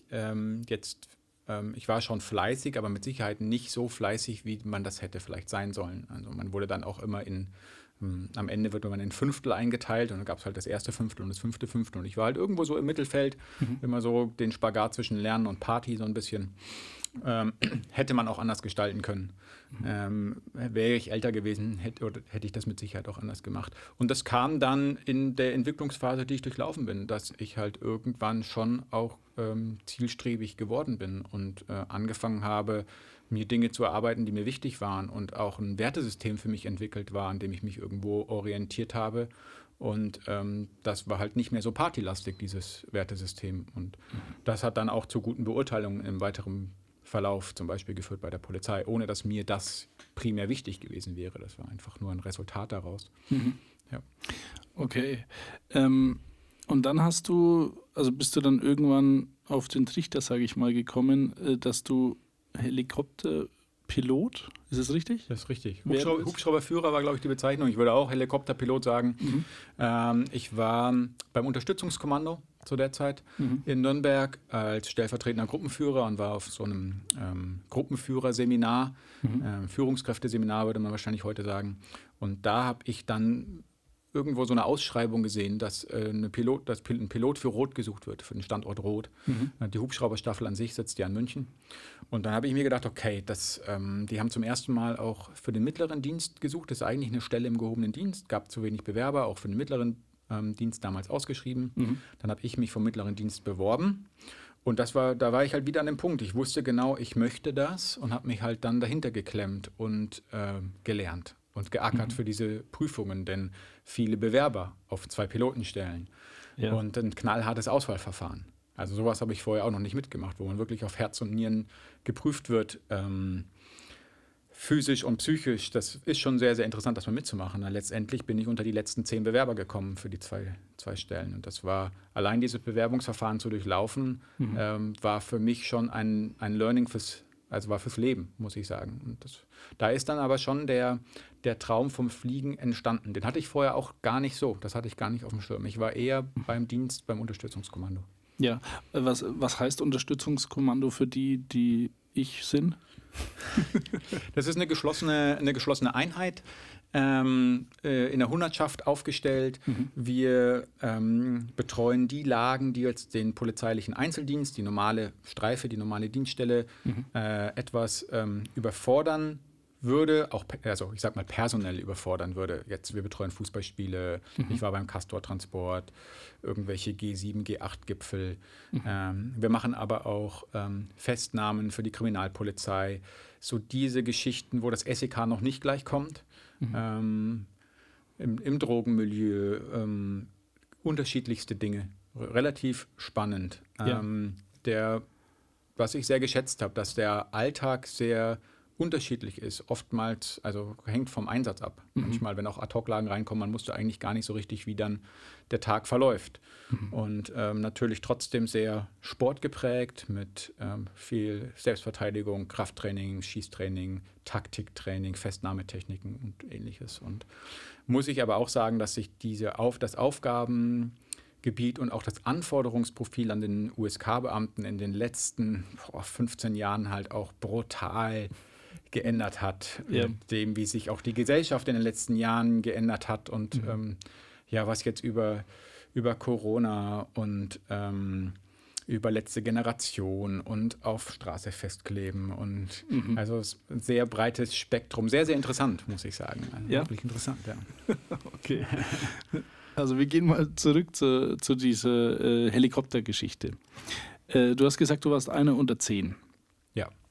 S1: ich war schon fleißig, aber mit Sicherheit nicht so fleißig, wie man das hätte vielleicht sein sollen. Also man wurde dann auch immer am Ende wird man in Fünftel eingeteilt und dann gab es halt das erste Fünftel und das fünfte Fünftel und ich war halt irgendwo so im Mittelfeld, immer so den Spagat zwischen Lernen und Party so ein bisschen. Hätte man auch anders gestalten können. Wäre ich älter gewesen, hätte ich das mit Sicherheit auch anders gemacht. Und das kam dann in der Entwicklungsphase, die ich durchlaufen bin, dass ich halt irgendwann schon auch zielstrebig geworden bin und angefangen habe, mir Dinge zu erarbeiten, die mir wichtig waren und auch ein Wertesystem für mich entwickelt war, an dem ich mich irgendwo orientiert habe. Und das war halt nicht mehr so partylastig, dieses Wertesystem. Und das hat dann auch zu guten Beurteilungen im weiteren Verlauf zum Beispiel geführt bei der Polizei, ohne dass mir das primär wichtig gewesen wäre. Das war einfach nur ein Resultat daraus. Ja.
S4: Okay. Und dann bist du dann irgendwann auf den Trichter, sage ich mal, gekommen, dass du Helikopterpilot, ist das richtig?
S1: Das ist richtig. Hubschrauberführer war, glaube ich, die Bezeichnung. Ich würde auch Helikopterpilot sagen. Ich war beim Unterstützungskommando zu der Zeit in Nürnberg als stellvertretender Gruppenführer und war auf so einem Gruppenführerseminar, Führungskräfteseminar würde man wahrscheinlich heute sagen. Und da habe ich dann irgendwo so eine Ausschreibung gesehen, dass ein Pilot für Rot gesucht wird, für den Standort Rot. Die Hubschrauberstaffel an sich sitzt ja in München. Und dann habe ich mir gedacht, okay, die haben zum ersten Mal auch für den mittleren Dienst gesucht. Das ist eigentlich eine Stelle im gehobenen Dienst. Gab zu wenig Bewerber, auch für den mittleren Dienst damals ausgeschrieben. Dann habe ich mich vom mittleren Dienst beworben. Und da war ich halt wieder an dem Punkt. Ich wusste genau, ich möchte das und habe mich halt dann dahinter geklemmt und gelernt und geackert für diese Prüfungen, denn viele Bewerber auf 2 Pilotenstellen und ein knallhartes Auswahlverfahren. Also sowas habe ich vorher auch noch nicht mitgemacht, wo man wirklich auf Herz und Nieren geprüft wird, physisch und psychisch. Das ist schon sehr, sehr interessant, das mal mitzumachen. Letztendlich bin ich unter die letzten 10 Bewerber gekommen für die zwei Stellen. Und das war, allein dieses Bewerbungsverfahren zu durchlaufen, war für mich schon ein Learning fürs Leben, muss ich sagen. Und da ist dann aber schon der Traum vom Fliegen entstanden. Den hatte ich vorher auch gar nicht so. Das hatte ich gar nicht auf dem Schirm. Ich war eher beim Dienst, beim Unterstützungskommando.
S4: Ja, was heißt Unterstützungskommando für die ich sind?
S1: Das ist eine geschlossene Einheit, in der Hundertschaft aufgestellt. Wir betreuen die Lagen, die jetzt den polizeilichen Einzeldienst, die normale Streife, die normale Dienststelle etwas überfordern würde, ich sag mal personell überfordern würde. Jetzt, wir betreuen Fußballspiele, ich war beim Castor-Transport, irgendwelche G7, G8-Gipfel. Wir machen aber auch Festnahmen für die Kriminalpolizei, so diese Geschichten, wo das SEK noch nicht gleich kommt, im Drogenmilieu, unterschiedlichste Dinge, relativ spannend. Was ich sehr geschätzt habe, dass der Alltag sehr unterschiedlich ist, oftmals, also hängt vom Einsatz ab. Manchmal, wenn auch Ad-Hoc-Lagen reinkommen, man wusste eigentlich gar nicht so richtig, wie dann der Tag verläuft. Und natürlich trotzdem sehr sportgeprägt mit viel Selbstverteidigung, Krafttraining, Schießtraining, Taktiktraining, Festnahmetechniken und Ähnliches. Und muss ich aber auch sagen, dass sich das Aufgabengebiet und auch das Anforderungsprofil an den USK-Beamten in den letzten 15 Jahren halt auch brutal geändert hat, dem, wie sich auch die Gesellschaft in den letzten Jahren geändert hat und was jetzt über Corona und über letzte Generation und auf Straße festkleben und also ein sehr breites Spektrum, sehr, sehr interessant, muss ich sagen. Also wirklich interessant, ja.
S4: Okay. Also wir gehen mal zurück zu dieser Helikoptergeschichte. Du hast gesagt, du warst einer unter 10.
S1: Ja.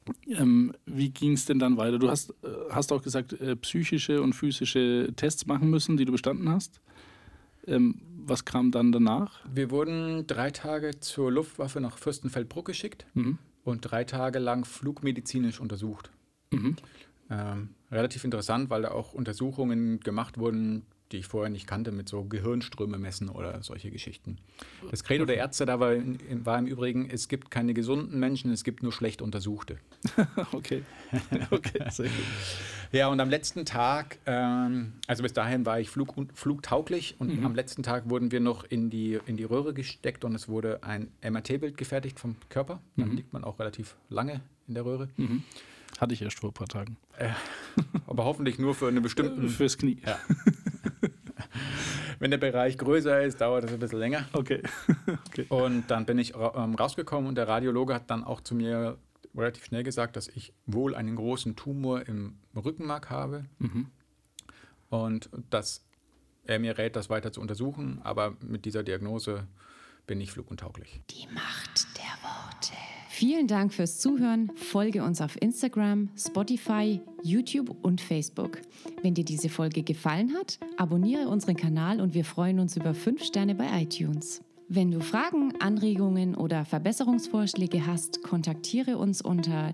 S4: Wie ging es denn dann weiter? Du hast auch gesagt, psychische und physische Tests machen müssen, die du bestanden hast. Was kam dann danach?
S1: Wir wurden 3 Tage zur Luftwaffe nach Fürstenfeldbruck geschickt und 3 Tage lang flugmedizinisch untersucht. Relativ interessant, weil da auch Untersuchungen gemacht wurden, die ich vorher nicht kannte, mit so Gehirnströme messen oder solche Geschichten. Das Credo der Ärzte da war im Übrigen, es gibt keine gesunden Menschen, es gibt nur schlecht Untersuchte.
S4: Okay, sehr gut.
S1: Ja, und am letzten Tag, also bis dahin war ich flugtauglich und am letzten Tag wurden wir noch in die Röhre gesteckt und es wurde ein MRT-Bild gefertigt vom Körper. Dann liegt man auch relativ lange in der Röhre.
S4: Hatte ich erst vor ein paar Tagen.
S1: Aber hoffentlich nur für eine bestimmte...
S4: Fürs Knie.
S1: Ja. Wenn der Bereich größer ist, dauert das ein bisschen länger.
S4: Okay.
S1: Und dann bin ich rausgekommen und der Radiologe hat dann auch zu mir relativ schnell gesagt, dass ich wohl einen großen Tumor im Rückenmark habe und dass er mir rät, das weiter zu untersuchen, aber mit dieser Diagnose bin ich fluguntauglich.
S2: Die Macht der Worte. Vielen Dank fürs Zuhören. Folge uns auf Instagram, Spotify, YouTube und Facebook. Wenn dir diese Folge gefallen hat, abonniere unseren Kanal und wir freuen uns über 5 Sterne bei iTunes. Wenn du Fragen, Anregungen oder Verbesserungsvorschläge hast, kontaktiere uns unter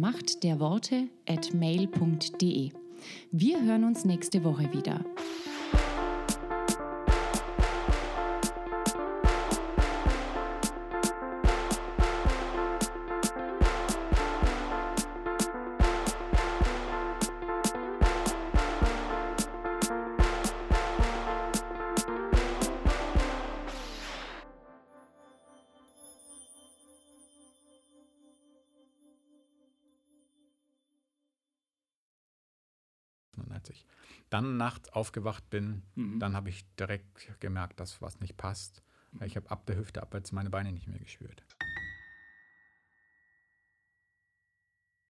S2: diemachtderworte@mail.de. Wir hören uns nächste Woche wieder.
S1: Und als ich dann nachts aufgewacht bin, dann habe ich direkt gemerkt, dass was nicht passt. Ich habe ab der Hüfte abwärts meine Beine nicht mehr gespürt.